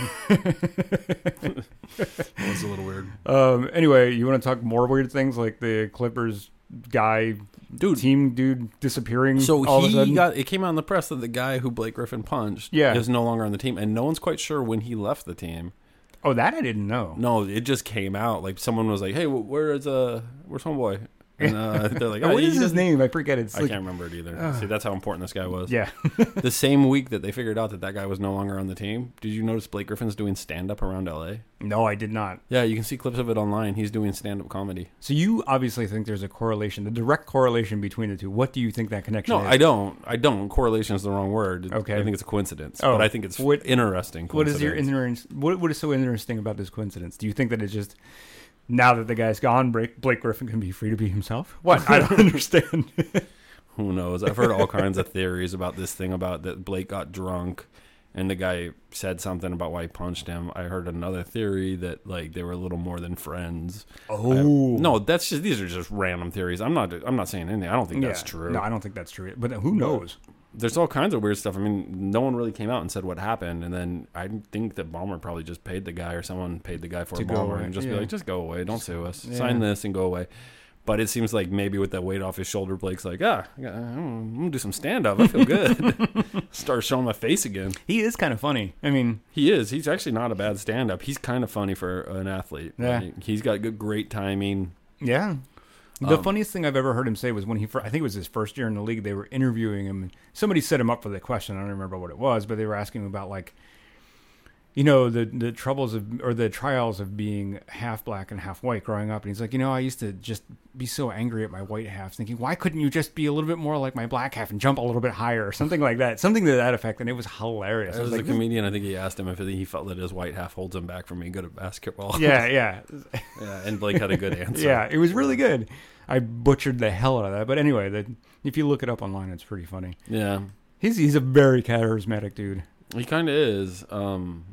That was a little weird, Um. Anyway, you want to talk more weird things like the Clippers guy, dude. team dude disappearing? So all of a he sudden? got. It came out in the press that the guy who Blake Griffin punched, Yeah. is no longer on the team, and no one's quite sure when he left the team. Oh, that I didn't know. No, it just came out. Like someone was like, "Hey, wh- where is uh, where's homeboy?" And uh, they're like, Oh, "Oh, what he is his doesn't-" name? I forget. It's I like, can't remember it either. Ugh. See, that's how important this guy was. yeah. The same week that they figured out that that guy was no longer on the team, did you notice Blake Griffin's doing stand-up around L A? No, I did not. Yeah, you can see clips of it online. He's doing stand-up comedy. So you obviously think there's a correlation, the direct correlation between the two. What do you think that connection No, is? I don't. I don't. Correlation is the wrong word. Okay. I think it's a coincidence. Oh, but I think it's what- interesting. What is your coincidence. interest? What What is so interesting about this coincidence? Do you think that it's just now that the guy's gone, Blake, Blake Griffin can be free to be himself? What? I don't understand. Who knows? I've heard all kinds of theories about this thing about that Blake got drunk and the guy said something about why he punched him. I heard another theory that like they were a little more than friends. Oh I- no, that's just these are just random theories. I'm not I'm not saying anything. I don't think that's Yeah. true. No, I don't think that's true. But who knows? There's all kinds of weird stuff. I mean, no one really came out and said what happened, and then I think that Ballmer probably just paid the guy, or someone paid the guy for To a go Ballmer, away, and just yeah. be like, just go away, don't sue us, Yeah. sign this and go away. But it seems like maybe with that weight off his shoulder, Blake's like, ah, I got- I'm gonna do some stand up. I feel good. Start showing my face again. He is kind of funny. I mean, He is. He's actually not a bad stand up. He's kind of funny for an athlete. Yeah. Like, he's got good, great timing. yeah. The Um, funniest thing I've ever heard him say was when he, fir- I think it was his first year in the league. They were interviewing him. Somebody set him up for the question. I don't remember what it was, but they were asking him about like, you know, the the troubles of or the trials of being half black and half white growing up. And he's like, you know, I used to just be so angry at my white half, thinking, why couldn't you just be a little bit more like my black half and jump a little bit higher or something like that, something to that effect. And it was hilarious. I As was a like, comedian, I think he asked him if he felt that his white half holds him back from being good at basketball. yeah, yeah, Yeah, and Blake had a good answer. yeah. It was really good. I butchered the hell out of that, but anyway, the, if you look it up online, it's pretty funny. Yeah. He's he's a very charismatic dude. He kind of is. Um,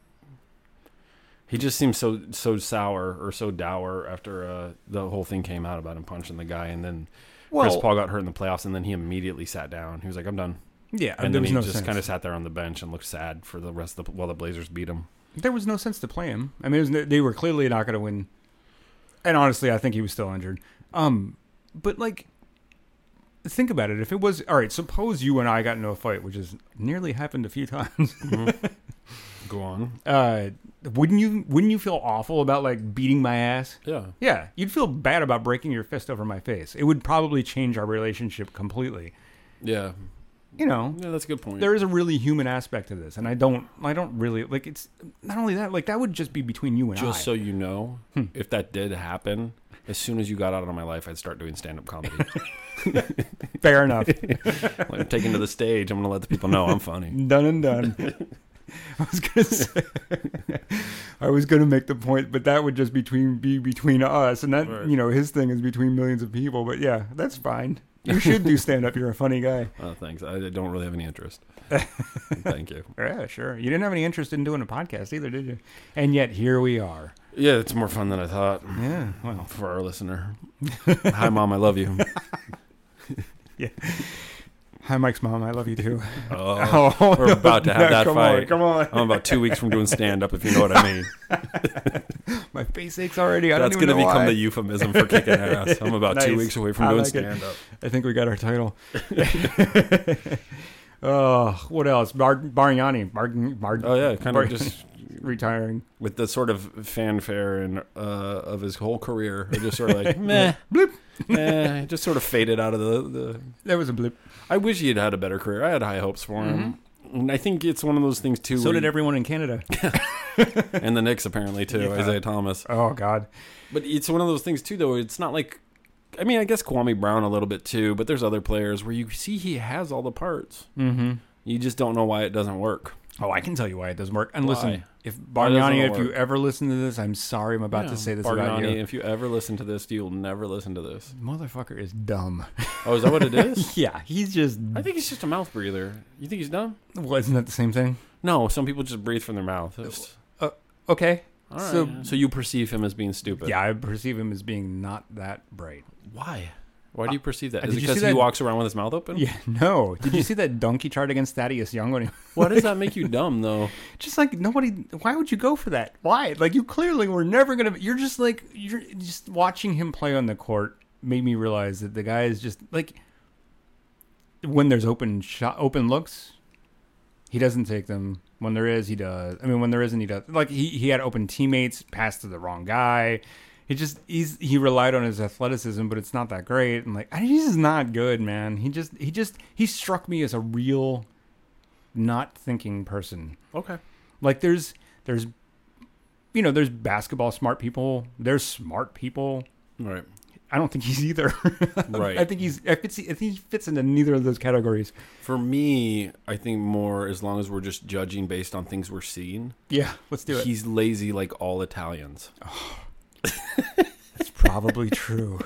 he just seems so so sour or so dour after uh, the whole thing came out about him punching the guy, and then Chris Well- Paul got hurt in the playoffs, and then he immediately sat down. He was like, "I'm done," Yeah, and there then was he no just sense. kind of sat there on the bench and looked sad for the rest of the while the Blazers beat him. There was no sense to play him. I mean, it was, no- they were clearly not going to win. And honestly, I think he was still injured. Um, but like, think about it. If it was all right, suppose you and I got into a fight, which has nearly happened a few times. Go on. uh, wouldn't you? Wouldn't you feel awful about like beating my ass? Yeah. Yeah, you'd feel bad about breaking your fist over my face. It would probably change our relationship completely. Yeah. You know, Yeah, that's a good point. there is a really human aspect to this, and I don't, I don't really like. It's not only that, like that would just be between you and Just I. so you know, Hmm. if that did happen, as soon as you got out of my life, I'd start doing stand-up comedy. Fair enough. Like, taken to the stage, I'm going to let the people know I'm funny. Done and done. I was gonna say, I was gonna make the point, but that would just between be between us, and that Right. you know his thing is between millions of people. But yeah, that's fine. You should do stand up. You're a funny guy. Oh, thanks. I don't really have any interest. Thank you. Yeah, sure. You didn't have any interest in doing a podcast either, did you? And yet here we are. Yeah, it's more fun than I thought. Yeah. Well, For our listener. Hi, Mom. I love you. hi, Mike's mom. I love you too. Oh, Oh, we're about to have no, that come fight. On, come on. I'm about two weeks from doing stand-up, if you know what I mean. My face aches already. I That's don't even going to know become why. the euphemism for kicking ass. I'm about two Nice. weeks away from I doing like it. stand-up. I think we got our title. Oh, what else? Bar- Bargnani. Bar- Bar- Oh, yeah, kind Bar- of just retiring. with the sort of fanfare and uh, of his whole career. It just sort of like, meh, Bloop. eh, it just sort of faded out of the, the... That was a blip. I wish he had had a better career. I had high hopes for him. And I think it's one of those things, too. So where did you- everyone in Canada. and the Knicks, apparently, too. Yeah. Isaiah Thomas. Oh, God. But it's one of those things, too, though. It's not like... I mean, I guess Kwame Brown a little bit, too. But there's other players where you see he has all the parts. Mm-hmm. You just don't know why it doesn't work. Oh, I can tell you why it doesn't work. And Why? listen, if Why doesn't Bargnani, it if you work? ever listen to this, I'm sorry I'm about Yeah, to say this about Bargnani, you. if you ever listen to this, you'll never listen to this. Motherfucker is dumb. Oh, is that what it is? Yeah, he's just. I think he's just a mouth breather. You think he's dumb? Well, isn't that the same thing? No, some people just breathe from their mouth. It's- Okay. all right. So- So, you perceive him as being stupid. Yeah, I perceive him as being not that bright. Why? Why do you perceive that? Uh, Is did it you because see he that- walks around with his mouth open? Yeah, no. Did you see that donkey chart against Thaddeus Young when he Why does that make you dumb, though? just like nobody? Why would you go for that? Why? Like you clearly were never gonna. You're just like you're just watching him play on the court made me realize that the guy is just like when there's open shot, open looks, he doesn't take them. When there is, he does. I mean, when there isn't, he does. Like he he had open teammates, passed to the wrong guy. He just he's he relied on his athleticism, but it's not that great. And like he's just not good, man. He just he just he struck me as a real not thinking person. Okay. Like there's there's you know there's basketball smart people. There's smart people. Right. I don't think he's either. Right. I think he's I fits, I think he fits into neither of those categories. For me, I think more as long as we're just judging based on things we're seeing. Yeah, let's do it. He's lazy like all Italians. That's probably true.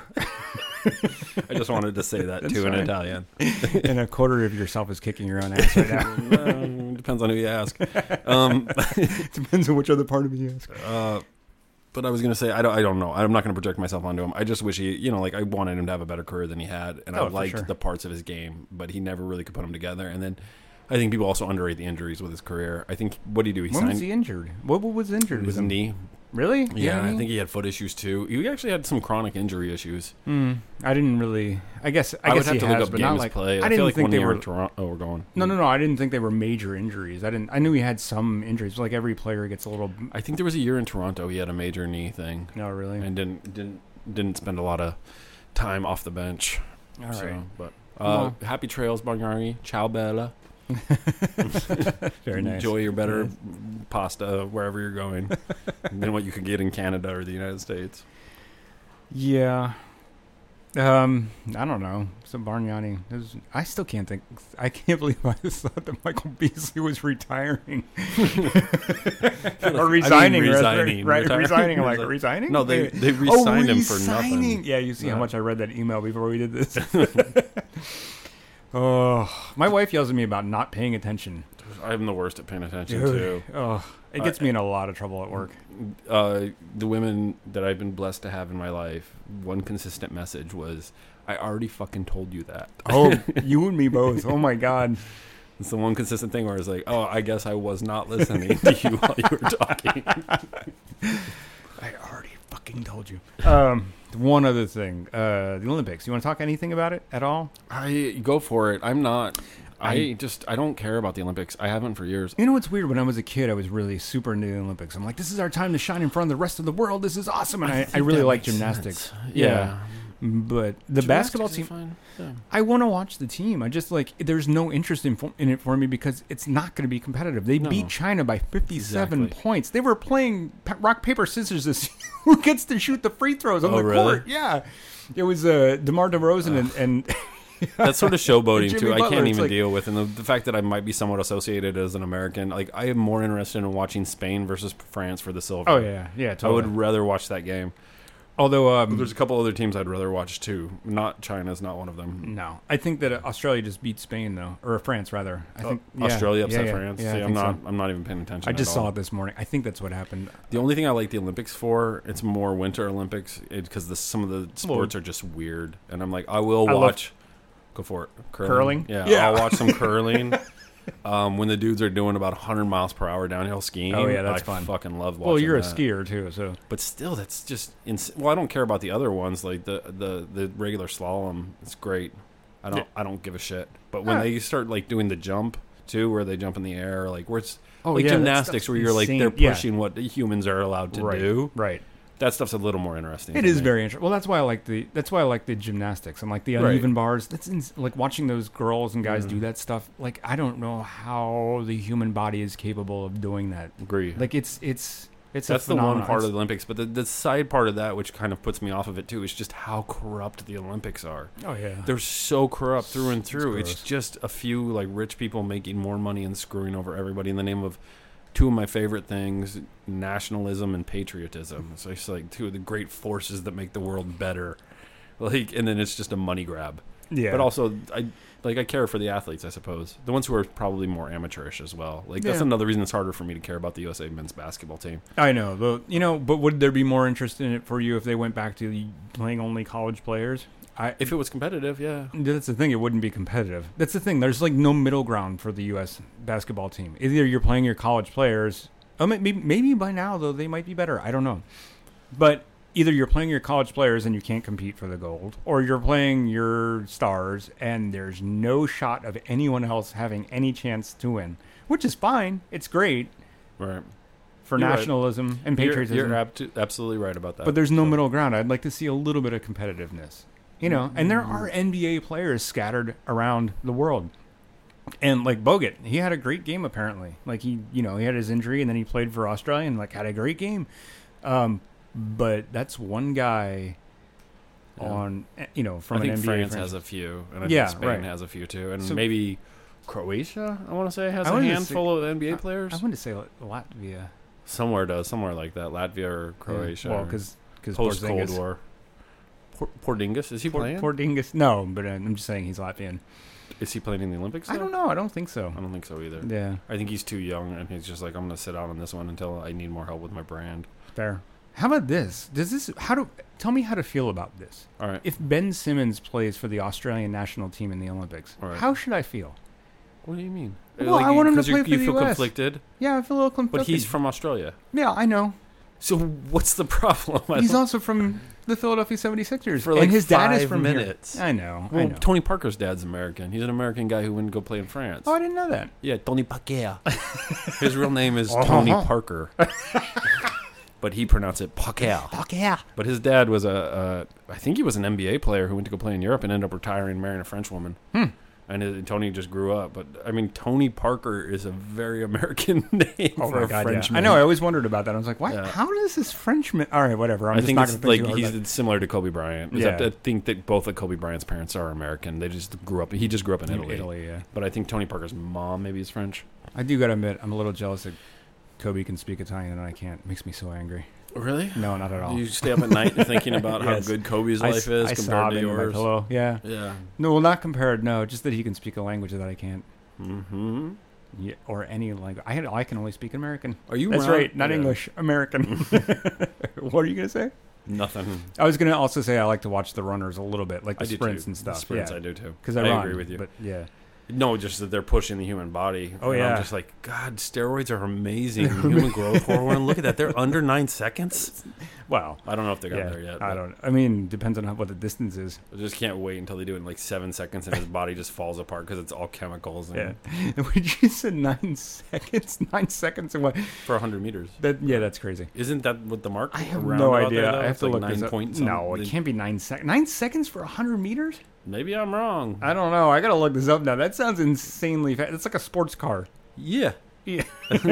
I just wanted to say that That's to an fine. Italian. And a quarter of yourself is kicking your own ass right now. Uh, depends on who you ask. Um, Depends on which other part of me you ask. uh, but I was gonna say I don't. I don't know. I'm not gonna project myself onto him. I just wish he, you know, like I wanted him to have a better career than he had, and Oh, I for liked sure. the parts of his game, but he never really could put them together. And then I think people also underrate the injuries with his career. I think what did he do? He When signed was he injured? What, what was injured? it was with a him? knee. Really? Yeah, Any? I think he had foot issues too. He actually had some chronic injury issues. Hmm. I didn't really. I guess. I, I, guess would have he to has, look up but not games like. played. I I, didn't feel like think one they year were. in Toronto. Oh, we're going. No, no, no. I didn't think they were major injuries. I didn't. I knew he had some injuries. Like every player gets a little. I think there was a year in Toronto he had a major knee thing No, really. and didn't didn't didn't spend a lot of time off the bench. All right. So, but uh, Well- happy trails, Bargnani. Ciao, Bella. Very nice. Enjoy your better Nice. pasta wherever you're going than what you could get in Canada or the United States. Yeah. Um, I don't know. So Bargnani, it was, I still can't think. I can't believe I just thought that Michael Beasley was retiring or resigning. rather. resigning, right? retiring. Resigning. I'm like resigning. No, they Wait. they re-signed oh, him for re-signing. nothing. Yeah, you see how Yeah. much I read that email before we did this. Oh, my wife yells at me about not paying attention. I'm the worst at paying attention Dude. too. Oh, it gets Uh, me in a lot of trouble at work. Uh, the women that I've been blessed to have in my life, one consistent message was, "I already fucking told you that." Oh, you and me both. Oh my God. It's the one consistent thing where it's like, "Oh, I guess I was not listening to you while you were talking." I already fucking told you. Um, one other thing, uh, the Olympics. You want to talk anything about it at all? I go for it. I'm not. I, I- just I don't care about the Olympics. I haven't for years. You know what's weird? When I was a kid, I was really super into the Olympics. I'm like, this is our time to shine in front of the rest of the world. This is awesome. And I, I, think really that like makes gymnastics. sense. Yeah. Yeah. But the basketball Gymnastics team, is fine. Yeah. I want to watch the team. I just like, there's no interest in, in it for me because it's not going to be competitive. They No. beat China by fifty-seven Exactly. points. They were playing pa- rock, paper, scissors this who gets to shoot the free throws on Oh, the really? court. Yeah. It was uh, DeMar DeRozan and, and That's sort of showboating Jimmy too. I Butler, can't it's even like- deal with, and the, the fact that I might be somewhat associated as an American. Like I am more interested in watching Spain versus France for the silver. oh yeah, yeah, I totally. would rather watch that game. Although um, There's a couple other teams I'd rather watch too. Not China's not one of them. no, I think that Australia just beat Spain though, or France rather. I think Oh, yeah, Australia yeah, upset yeah, France. Yeah, See, I I'm think not. so. I'm not even paying attention. I just at saw all. it this morning. I think that's what happened. The only thing I like the Olympics for, it's more Winter Olympics, because the some of the sports are just weird, and I'm like, I will I love- watch. Go for it. Curling. Curling? Yeah, Yeah. I'll watch some curling. Um, when the dudes are doing about one hundred miles per hour downhill skiing. Oh, yeah, that's I fun. fucking love watching Well, you're a that. skier too, so But still, that's just ins- well. I don't care about the other ones, like the the the regular slalom. It's great. I don't Yeah. I don't give a shit. But when Yeah. they start like doing the jump too, where they jump in the air, like where it's oh like yeah, that gymnastics, stuff's where you're like insane. they're Yeah. pushing what humans are allowed to right, do. right. That stuff's a little more interesting. It to is me. very interesting. Well, that's why I like the that's why I like the gymnastics and like the Right. uneven bars. That's ins- like watching those girls and guys Mhm. do that stuff. Like I don't know how the human body is capable of doing that. agree. Like it's it's It's That's a the one phenomenon. part It's- of the Olympics. But the, the side part of that, which kind of puts me off of it too, is just how corrupt the Olympics are. Oh yeah. They're so corrupt through and through. It's, gross. just a few like rich people making more money and screwing over everybody in the name of two of my favorite things: nationalism and patriotism. So it's like two of the great forces that make the world better. Like, and then it's just a money grab. Yeah. But also, I like I care for the athletes, I suppose. The ones who are probably more amateurish as well. Like that's Yeah. another reason it's harder for me to care about the U S A men's basketball team. I know, but you know, but would there be more interest in it for you if they went back to playing only college players? I, If it was competitive, yeah. that's the thing; it wouldn't be competitive. That's the thing. There's like no middle ground for the U S basketball team. Either you're playing your college players. Oh, maybe maybe by now though they might be better. I don't know, but either you're playing your college players and you can't compete for the gold, or you're playing your stars and there's no shot of anyone else having any chance to win, which is fine. It's great Right. for You're right. nationalism and You're, patriotism. you're abtu- absolutely right about that. But there's no So- middle ground. I'd like to see a little bit of competitiveness, you know. And there are N B A players scattered around the world. And like Bogut, he had a great game apparently. Like he, you know, he had his injury and then he played for Australia and like had a great game. Um, but that's one guy Yeah. on, eh, you know, from I think an N B A France franchise. has a few, and I Yeah, think Spain right. has a few too, and So- maybe Croatia. I want to say has I a wanted to handful of N B A I- players. I wanted to say Latvia. somewhere does, somewhere like that, Latvia or Croatia. Yeah. Well, or because because post Cold War. Por- Porzingis, is he playing? Porzingis. No, but uh, I'm just saying he's Latvian. is he playing in the Olympics? I though? don't know. I don't think so. I don't think so either. Yeah, I think he's too young, and he's just like, I'm going to sit out on this one until I need more help with my brand. fair. How about this? Does this? How do? Tell me how to feel about this. All right. If Ben Simmons plays for the Australian national team in the Olympics, All right. how should I feel? What do you mean? Well, I want him to 'cause you- play for you the feel U S. conflicted, Yeah, I feel a little conflicted. but he's from Australia. Yeah, I know. So what's the problem? I He's don't- also from the Philadelphia seventy-sixers. For like and his dad is five from minutes. Here. I know. I Well, know. Tony Parker's dad's American. He's an American guy who wouldn't go play in France. Oh, I didn't know that. Yeah, Tony Parker. His real name is Uh-huh. Tony Parker, but he pronounced it Parker. Parker. But his dad was a, a, I think he was an N B A player who went to go play in Europe and ended up retiring and marrying a French woman. Hmm. And it, Tony just grew up. But I mean, Tony Parker is a very American name Oh for my a God, yeah. Frenchman. I know. I always wondered about that. I was like, why? Yeah. How does this Frenchman? All right, whatever. I'm I just think not it's gonna think like too hard he's about it. similar to Kobe Bryant. Except Yeah. I think that both of Kobe Bryant's parents are American. They just grew up. He just grew up in Italy. Italy, yeah. But I think Tony Parker's mom maybe is French. I do gotta admit, I'm a little jealous that Kobe can speak Italian and I can't. It makes me so angry. Really? No, not at all. You stay up at night thinking about Yes. how good Kobe's I, life is I compared sob to into my yours. pillow. Yeah. Yeah. No, well, not compared. No, just that he can speak a language that I can't. Mm-hmm. Yeah, or any language. I I can only speak American. Are you? That's around- right, not Yeah. English. American. What are you gonna say? Nothing. I was gonna also say I like to watch the runners a little bit, like the I do sprints too. and stuff. The sprints, yeah, I do too. because I, I run, agree with you. But yeah, No, just that they're pushing the human body. Oh, And yeah. I'm just like, God, steroids are amazing. Human growth hormone. Look at that. They're under nine seconds. well, I don't know if they got yeah, there yet. I but don't. I mean, depends on how, what the distance is. I just can't wait until they do it in like seven seconds and his body just falls apart because it's all chemicals. And Yeah, which you said nine seconds. Nine seconds and what? For one hundred meters. That yeah, that's crazy. Isn't that what the mark? I have around no out idea. there, though? I have It's to like look nine this up. point No, something. it can't be nine seconds. Nine seconds for hundred meters? Maybe I'm wrong. I don't know. I gotta look this up now. That sounds insanely fast. It's like a sports car. Yeah. Yeah,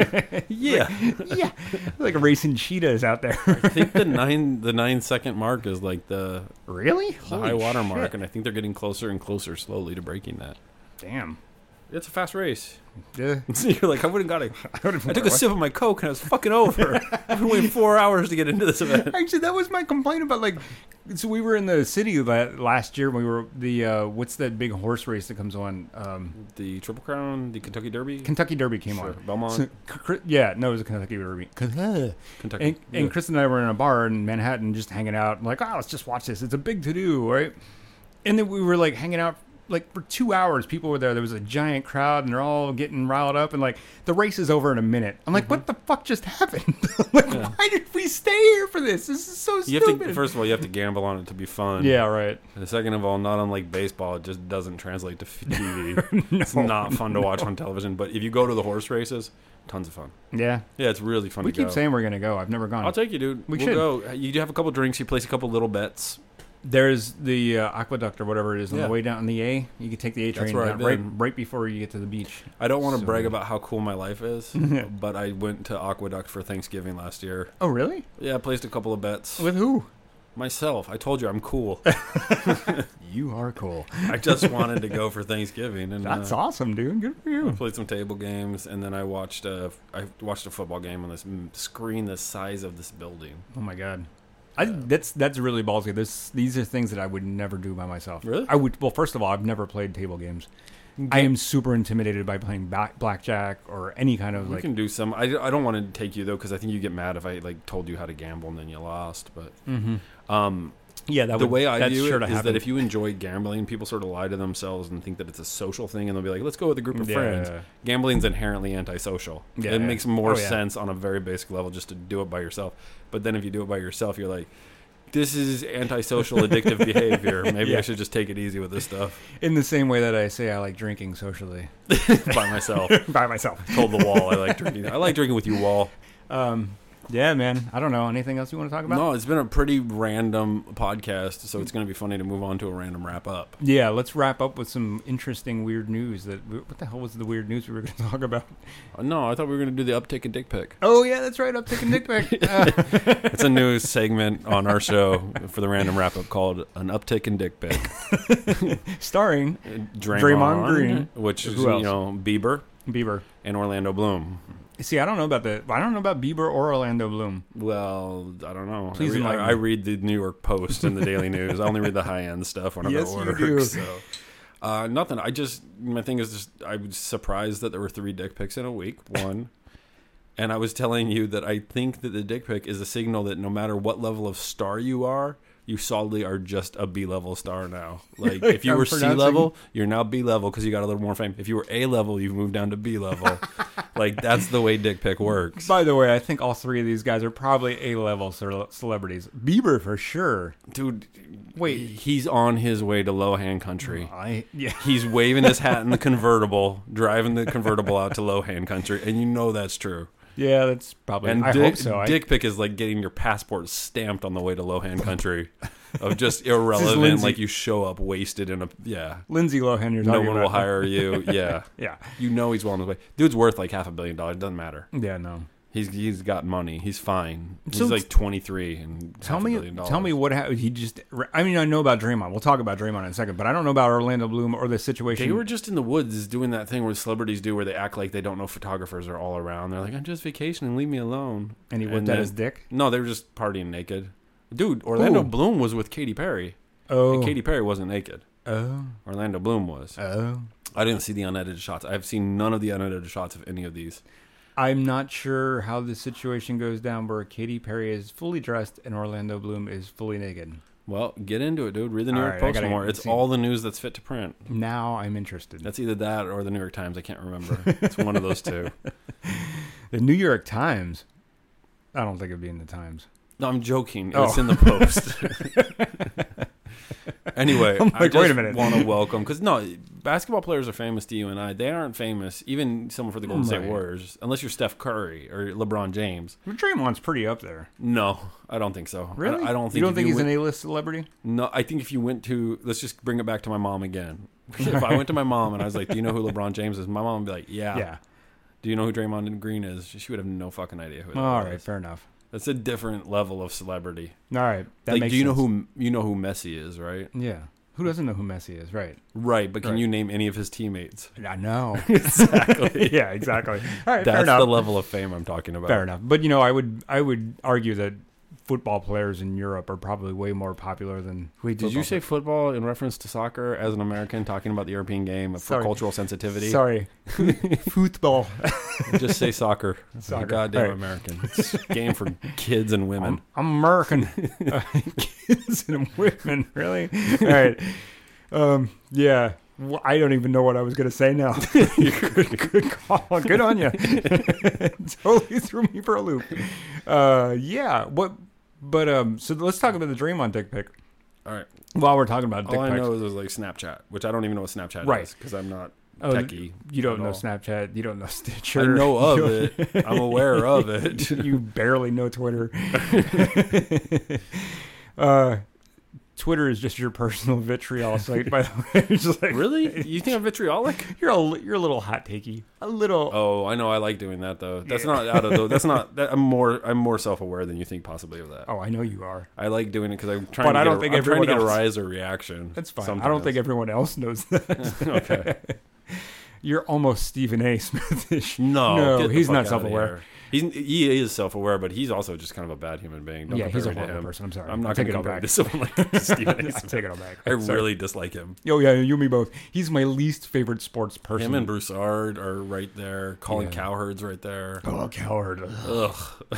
Yeah. yeah, like racing cheetahs out there. I think the nine the nine second mark is like the, Really? the Holy high water shit. mark, and I think they're getting closer and closer slowly to breaking that. Damn. It's a fast race. Yeah. So you're like, I wouldn't got it. I, would've- I took a sip of my Coke and I was fucking over. I've been waiting four hours to get into this event. Actually, that was my complaint about like. So we were in the city la- last year. We were the uh, what's that big horse race that comes on? Um, The Triple Crown, the Kentucky Derby, Kentucky Derby came Sure. on. Belmont, So, Cr- yeah, no, it was a Kentucky Derby. And, Kentucky. and Yeah. Chris and I were in a bar in Manhattan, just hanging out. Like, oh, let's just watch this. It's a big to do, right? And then we were like hanging out. Like for two hours, people were there. There was a giant crowd, and they're all getting riled up. And like the race is over in a minute. I'm like, Mhm. what the fuck just happened? like, Yeah. why did we stay here for this? This is so You stupid. have to, first of all, you have to gamble on it to be fun. yeah, right. And second of all, not unlike baseball, it just doesn't translate to T V. No. It's not fun to watch on television. But if you go to the horse races, tons of fun. Yeah, Yeah, it's really fun we to keep go. saying we're gonna go. I've never gone. I'll take you, dude. We we'll should. go. You have a couple drinks. You place a couple little bets. There's the uh, aqueduct or whatever it is on Yeah. the way down on the A. You can take the A That's train where down I've right been. right before you get to the beach. I don't want to So- brag about how cool my life is, but I went to Aqueduct for Thanksgiving last year. Oh, really? Yeah, I placed a couple of bets. With who? Myself. I told you I'm cool. You are cool. I just wanted to go for Thanksgiving, and That's uh, awesome, dude. Good for I you. played some table games, and then I watched a I watched a football game on this m- screen the size of this building. Oh my god. I, that's that's really ballsy. This these are things that I would never do by myself. Really? I would. Well, first of all, I've never played table games. I am super intimidated by playing back, blackjack or any kind of We like. can do some. I, I don't want to take you though because I think you get mad if I like told you how to gamble and then you lost. But Mhm. um, Yeah, that the would, way I that's view sure it to is happen. that if you enjoy gambling, people sort of lie to themselves and think that it's a social thing, and they'll be like, "Let's go with a group of Yeah. friends." Gambling's inherently antisocial. Yeah, it yeah. makes more Oh, yeah. sense on a very basic level just to do it by yourself. But then if you do it by yourself, you're like, "This is antisocial, addictive behavior. Maybe Yeah. I should just take it easy with this stuff in the same way that I say I like drinking socially by myself." by myself. Told the wall I like drinking. I like drinking with you, Wall. Um, yeah, man. I don't know. Anything else you want to talk about? No, it's been a pretty random podcast, so it's going to be funny to move on to a random wrap up. Yeah, let's wrap up with some interesting weird news. That what the hell was the weird news we were going to talk about? Uh, No, I thought we were going to do the uptake and dick pic. Oh yeah, that's right. I'm taking dick pic. Uh, It's a new segment on our show for the random wrap up called an uptick and dick pic. starring Draymond, Draymond Green. which is Who you else? know Bieber Bieber. and Orlando Bloom. See, I don't know about the. I don't know about Bieber or Orlando Bloom. Well, I don't know. Please I, read, enlighten I, I me. read the New York Post and the Daily News. I only read the high end stuff whenever Yes, it you works. do. So. Uh, nothing. I just my thing is just I was surprised that there were three dick pics in a week. One, and I was telling you that I think that the dick pic is a signal that no matter what level of star you are, you solidly are just a B level star now. Like if you I'm were C pronouncing- level, you're now B level because you got a little more fame. If you were A level, you've moved down to B level. Like that's the way dick pic works. By the way, I think all three of these guys are probably A-level ce- celebrities. Bieber for sure. Dude, Wait. he's on his way to Lohan country. I yeah. He's waving his hat in the convertible, driving the convertible out to Lohan country, and you know that's true. Yeah, that's probably. And I dick, hope so. I, dick pic is like getting your passport stamped on the way to Lohan country, of just irrelevant. Lindsay. Like you show up wasted in a yeah. Lindsay Lohan, you're No talking one about. will hire you. Yeah, Yeah. you know he's well on his way. Dude's worth like half a billion dollars. Doesn't matter. Yeah. No. He's he's got money. He's fine. He's So like twenty-three and Tell half a me. billion dollars. Tell me what happened. He just. I mean, I know about Draymond. We'll talk about Draymond in a second, but I don't know about Orlando Bloom or the situation. They were just in the woods doing that thing where celebrities do where they act like they don't know photographers are all around. They're like, I'm just vacationing, leave me alone. and he and whipped out then- his dick. No, they were just partying naked. Dude, Orlando Ooh. Bloom was with Katy Perry. Oh. And Katy Perry wasn't naked. Oh. Orlando Bloom was. Oh. I didn't see the unedited shots. I've seen none of the unedited shots of any of these. I'm not sure how the situation goes down where Katy Perry is fully dressed and Orlando Bloom is fully naked. Well, get into it, dude. Read the New All York right, I Post gotta more. It's see. all the news that's fit to print. Now I'm interested. That's either that or the New York Times. I can't remember. It's one of those two. The New York Times. I don't think it'd be in the Times. No, I'm joking. Oh. It's in the Post. Anyway, I'm I like, just wait a minute. want to welcome because no, basketball players are famous to you and I. They aren't famous, even someone for the Golden State Right. Warriors, unless you're Steph Curry or LeBron James. Well, Draymond's pretty up there. No, I don't think so. Really? I, I don't think You don't if think he's went, an A-list celebrity? No, I think if you went to, let's just bring it back to my mom again. If I went to my mom and I was like, "Do you know who LeBron James is?" My mom would be like, "Yeah." Yeah. Do you know who Draymond Green is? She would have no fucking idea who that All was. right, fair enough. That's a different level of celebrity. All right, that like, makes do you know sense. who you know who Messi is, right? Yeah. Who doesn't know who Messi is? Right. Right, but can Right. you name any of his teammates? I know. Exactly. yeah, exactly. All right, fair That's enough. the level of fame I'm talking about. Fair enough. But you know, I would I would argue that football players in Europe are probably way more popular than. Wait, did you football say football in reference to soccer as an American talking about the European game for Sorry. cultural sensitivity? Sorry, football. Just say soccer. Soccer. Goddamn Right. American. It's a game for kids and women. I'm, I'm American. uh, kids and women, really? All right. Um, yeah. Well, I don't even know what I was going to say now. good, good call. Good on you. Totally threw me for a loop. Uh, yeah. What? But um. So let's talk about the Draymond dick pic. All right. While we're talking about dick All I pics. know is there's like Snapchat, which I don't even know what Snapchat Right. is because I'm not Oh, techie. You don't at know all. Snapchat. You don't know Stitcher. I know of you it. I'm aware of it. you barely know Twitter. uh, Twitter is just your personal vitriol site, by the way. It's just like, Really? You think I'm vitriolic? You're a you're a little hot takey. A little. Oh, I know. I like doing that though. That's Yeah. not out of the. That's not. That, I'm more. I'm more self-aware than you think possibly of that. Oh, I know you are. I like doing it because I'm trying. But to I get don't a, think I'm trying to everyone get a else- rise or reaction. That's fine. sometimes. I don't think everyone else knows that. Okay. You're almost Stephen A. Smithish. No, no, get the he's fuck not outta self-aware. here. He's he is self-aware, but he's also just kind of a bad human being. Don't Yeah, he's a compare me to horrible him. person. I'm sorry. I'm I'll not take going it to all compare back. to someone like Stephen A. I take it all back. I Sorry. really dislike him. Oh yeah, you and me both. He's my least favorite sports person. Him and Broussard are right there. Colin Yeah. Cowherd's right there. Oh, coward. Ugh.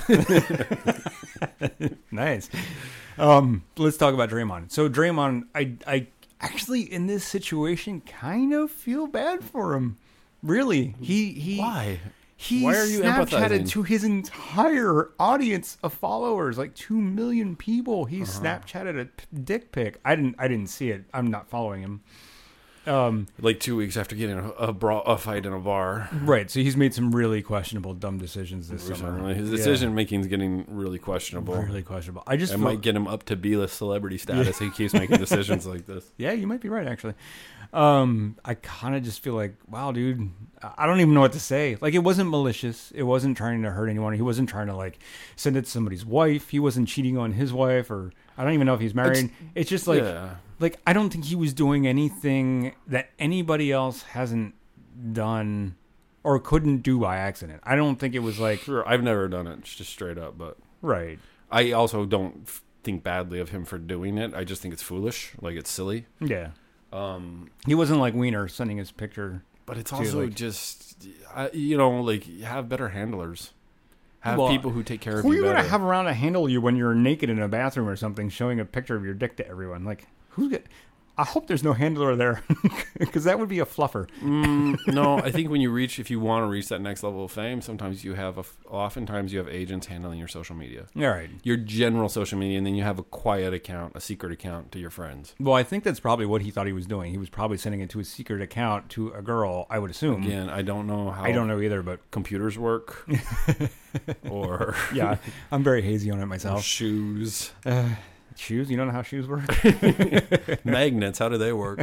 Nice. Um, let's talk about Draymond. So Draymond, I, I actually in this situation kind of feel bad for him. Really, he he. Why? He Why are you Snapchatted empathizing? to his entire audience of followers, like two million people. He Uh-huh. Snapchatted a p- dick pic. I didn't. I didn't see it. I'm not following him. Um, Like two weeks after getting a, a, bra- a fight in a bar. right. So he's made some really questionable, dumb decisions this summer. Recently. His Yeah. decision making is getting really questionable. Really questionable. I just It feel- might get him up to B-list celebrity status. He keeps making decisions like this. Yeah, you might be right, actually. Um, I kind of just feel like, wow, dude, I don't even know what to say. Like, it wasn't malicious. It wasn't trying to hurt anyone. He wasn't trying to, like, send it to somebody's wife. He wasn't cheating on his wife, or I don't even know if he's married. It's, just like, yeah. like, I don't think he was doing anything that anybody else hasn't done or couldn't do by accident. I don't think it was like, Sure, I've never done it, just straight up, but right. I also don't f- think badly of him for doing it. I just think it's foolish, like it's silly. Yeah. Um, He wasn't like Wiener sending his picture. but it's Too, also like- just, I, you know, like have better handlers, have Well, people who take care of Who are you you going better. to have around to handle you when you're naked in a bathroom or something, showing a picture of your dick to everyone? Like, who's get? I hope there's no handler there, because that would be a fluffer. mm, no, I think when you reach, if you want to reach that next level of fame, sometimes you have, a, oftentimes you have agents handling your social media, All right. your general social media, and then you have a quiet account, a secret account to your friends. Well, I think that's probably what he thought he was doing. He was probably sending it to a secret account to a girl, I would assume. Again, I don't know how I don't know either, but computers work or yeah, I'm very hazy on it or myself. shoes, Uh, shoes? You don't know how shoes work? magnets. How do they work?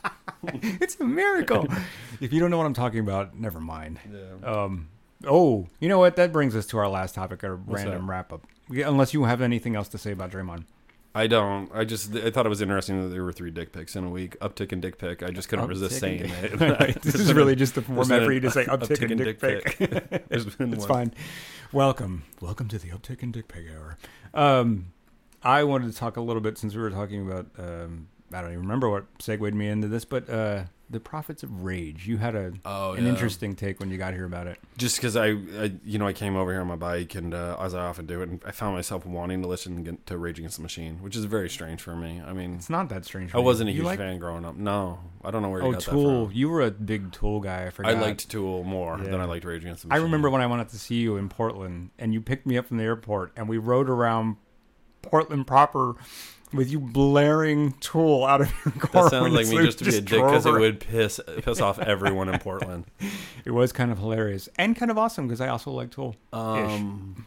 It's a miracle. If you don't know what I'm talking about, never mind. Yeah. Um, oh, you know what? That brings us to our last topic, our What's random that? wrap up. Unless you have anything else to say about Draymond. I don't. I just I thought it was interesting that there were three dick pics in a week. Uptick and dick pic. I just couldn't resist Uptick saying and it. Right. This is really just the There's format been for an you to say uptick, and dick, pic. pic. There's been It's one. fine. Welcome. Welcome to the uptick and dick pic hour. Um, I wanted to talk a little bit, since we were talking about, um, I don't even remember what segued me into this, but uh, the Prophets of Rage. You had a Oh, an yeah. interesting take when you got here about it. Just because I, I, you know, I came over here on my bike, and uh, as I often do, it, and I found myself wanting to listen to Rage Against the Machine, which is very strange for me. I mean, It's not that strange. For I you. wasn't a You huge like- fan growing up. No, I don't know where you Oh, got Tool. that from. You were a big Tool guy. I forgot. I liked Tool more Yeah. than I liked Rage Against the I Machine. remember when I went out to see you in Portland, and you picked me up from the airport, and we rode around Portland proper with you blaring Tool out of your car. That sounds when like you me just to be a dick because it drove would piss piss off everyone in Portland. around. It was kind of hilarious and kind of awesome because I also like Tool. Um,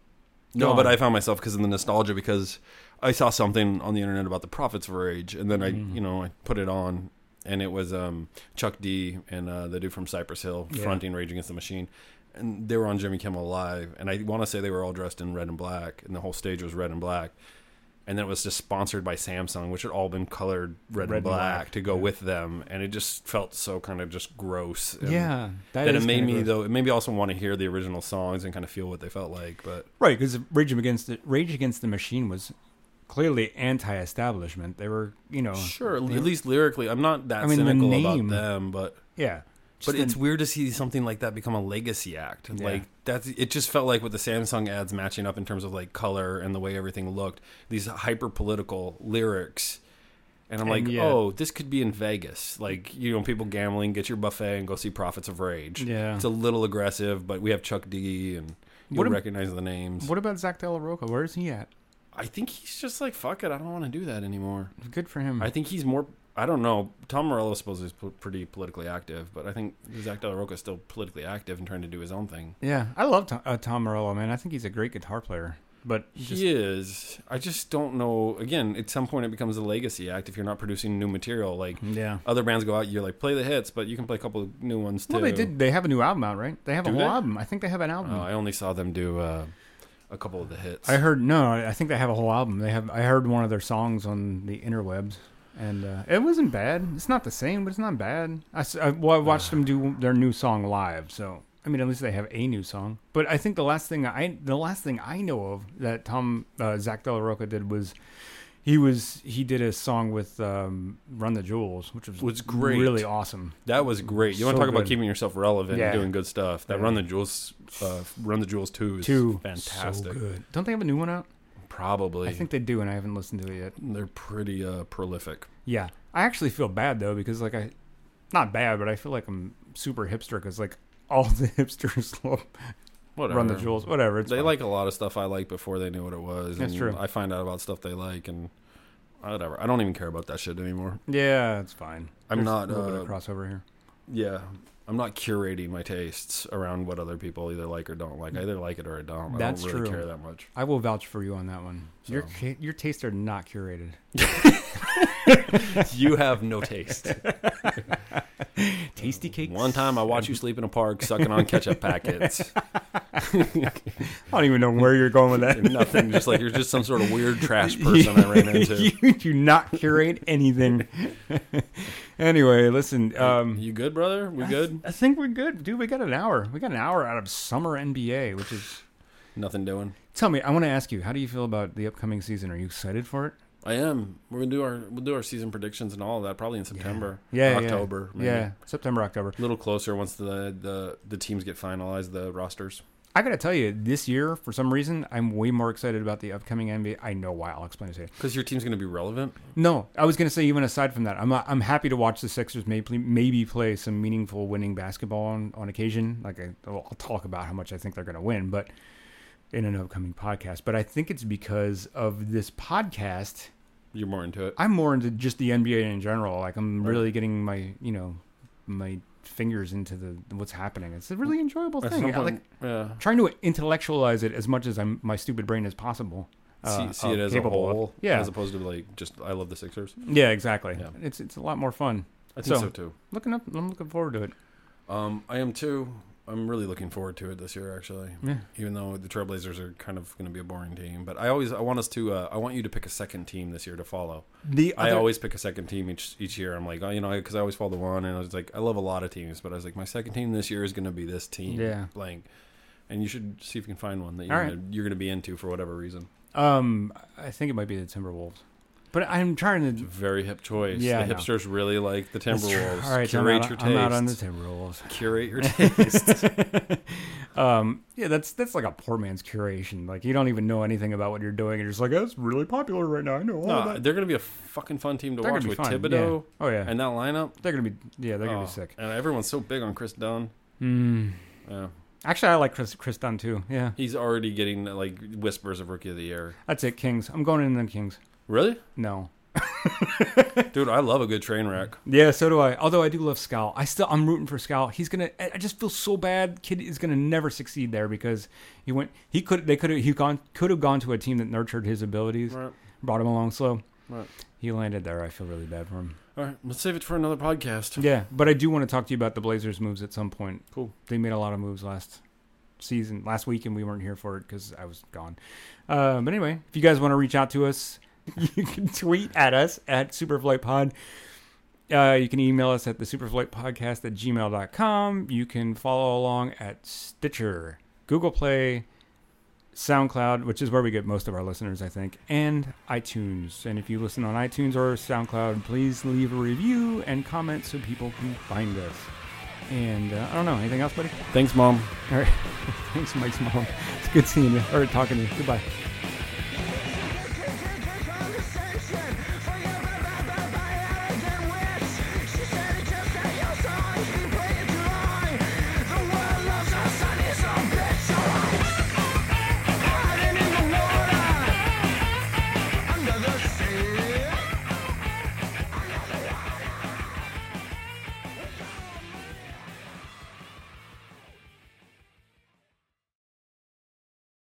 Go no, on. but I found myself because of the nostalgia, because I saw something on the internet about the Prophets of Rage, and then I, Mhm. you know, I put it on, and it was um, Chuck D and uh, the dude from Cypress Hill Yeah. fronting Rage Against the Machine, and they were on Jimmy Kimmel Live, and I want to say they were all dressed in red and black, and the whole stage was red and black. And then it was just sponsored by Samsung, which had all been colored red, Red and and black black, to go yeah. with them, and it just felt so kind of just gross. And Yeah, that then is it made kinda me gross. though. It made me also want to hear the original songs and kind of feel what they felt like. But Right, because Rage Against the Rage Against the Machine was clearly anti-establishment. They were, you know, sure, they- at least lyrically, I'm not that I mean, the cynical name- about them. But yeah. but Just it's the- weird to see something like that become a legacy act. Yeah. Like that's it. Just felt like with the Samsung ads matching up in terms of like color and the way everything looked. These hyper political lyrics. And I'm And like, yet- oh, this could be in Vegas. Like, you know, people gambling, get your buffet and go see Prophets of Rage. Yeah. It's a little aggressive, but we have Chuck D and you What ab- recognize the names. What about Zach De La Roca? Where is he at? I think he's just like, fuck it, I don't want to do that anymore. Good for him. I think he's more, I don't know. Tom Morello supposedly is p- pretty politically active, but I think Zach De La Roca is still politically active and trying to do his own thing. yeah, I love Tom, uh, Tom Morello, man. I think he's a great guitar player. But just, he is. I just don't know. Again, at some point it becomes a legacy act if you're not producing new material. Like yeah. other bands go out, you're like, play the hits, but you can play a couple of new ones too. Well, they did. They have a new album out, right? They have Do a whole they? album. I think they have an album. Oh, I only saw them do uh, a couple of the hits. I heard no. I think they have a whole album. They have. I heard one of their songs on the interwebs, and uh, it wasn't bad. It's not the same, but it's not bad. I, s- I- well, I watched them do their new song live, so I mean, at least they have a new song. But I think the last thing I the last thing I know of that Tom uh, Zach De La Rocha did was he was he did a song with um, Run the Jewels, which was Was great. really awesome. That was great. You want So to talk about good. keeping yourself relevant Yeah. and doing good stuff. That Yeah. Run the Jewels, uh, Run the Jewels two is Two, fantastic. so good. Don't they have a new one out? Probably. I think they do, and I haven't listened to it yet. they're pretty uh, prolific. Yeah, I actually feel bad though because like I, not bad, but I feel like I'm super hipster because like all the hipsters love Whatever. Run the Jewels, whatever. It's They fine. like a lot of stuff I like before they knew what it was. That's and true. I find out about stuff they like and whatever. I don't even care about that shit anymore. Yeah, it's fine. I'm There's not, a little bit uh, of crossover here. Yeah. I'm not curating my tastes around what other people either like or don't like. I either like it or I don't. That's I don't really true. care that much. I will vouch for you on that one. Your So. ca- your tastes are not curated. You have no taste. Tasty cakes. One time I watched you sleep in a park sucking on ketchup packets. I don't even know where you're going with that. Nothing. Just like you're just some sort of weird trash person I ran into. You do not curate anything. Anyway, listen. Um, You good, brother? We good? I think we're good, dude. We got an hour. We got an hour out of summer N B A, which is. Nothing doing. Tell me, I want to ask you, how do you feel about the upcoming season? Are you excited for it? I am. We're gonna do our we'll do our season predictions and all of that probably in September. Yeah, yeah, October. yeah. Maybe. Yeah, September, October. A little closer once the, the the teams get finalized, the rosters. I gotta tell you, this year, for some reason, I'm way more excited about the upcoming N B A. I know why. I'll explain it to you. Because your team's gonna be relevant. No, I was gonna say even aside from that, I'm I'm happy to watch the Sixers maybe maybe play some meaningful winning basketball on, on occasion. Like I, I'll talk about how much I think they're gonna win, but in an upcoming podcast. But I think it's because of this podcast. You're more into it. I'm more into just the N B A in general. Like I'm Right. really getting my you know my fingers into the what's happening. It's a really enjoyable At thing. some I like point, yeah. trying to intellectualize it as much as I'm my stupid brain as possible. uh, see see uh, it as a capable of. whole, Yeah. as opposed to like just I love the Sixers. Yeah, exactly. Yeah. It's it's a lot more fun. I think so, So- too. Looking up, I'm looking forward to it. Um, I am too. I'm really looking forward to it this year, actually. Yeah. Even though the Trailblazers are kind of going to be a boring team, but I always I want us to. Uh, I want you to pick a second team this year to follow. The I other, always pick a second team each each year. I'm like, oh, you know, because I always follow the one, and I was like, I love a lot of teams, but I was like, my second team this year is going to be this team. Yeah. Blank. And you should see if you can find one that you're All right. gonna, you're going to be into for whatever reason. um, I think it might be the Timberwolves, but I'm trying It's a to. very hip choice. Yeah, I the know. hurs really like the That's true. Timberwolves. All right, so I'm curate out, your I'm out on the taste. Timberwolves. Curate your taste. Um, yeah, that's that's like a poor man's curation. Like you don't even know anything about what you're doing, and you're just like, "That's really popular right now." I know all no, about. they're going to be a fucking fun team to They're watch gonna be with fun. Thibodeau Yeah. Oh yeah, and that lineup. they're gonna be. Yeah, they're gonna Oh, be sick. And everyone's so big on Chris Dunn. Mm. Yeah. Actually, I like Chris Chris Dunn too. Yeah, He's already getting like whispers of Rookie of the Year. that's it. Kings. I'm going in the Kings. Really? No. Dude, I love a good train wreck. Yeah, so do I. Although I do love Scal. I still I'm rooting for Scal. He's gonna. I I just feel so bad. Kid is gonna never succeed there because he went. He could. They could have. He gone. Could have gone to a team that nurtured his abilities. Right. Brought him along slow. Right. He landed there. I feel really bad for him. All right, let's save it for another podcast. Yeah, but I do want to talk to you about the Blazers moves at some point. Cool. They made a lot of moves last season, last week, and we weren't here for it because I was gone. Uh, but anyway, if you guys want to reach out to us, you can tweet at us at SuperFlightPod. Uh, you can email us at the superflightpodcast at gmail dot com. You can follow along at Stitcher, Google Play, SoundCloud, which is where we get most of our listeners, I think, and iTunes. And if you listen on iTunes or SoundCloud, please leave a review and comment so people can find us. And uh, I don't know, anything else, buddy? Thanks, Mom. All right. Thanks, Mike's mom. It's good seeing you, or talking to you. Goodbye.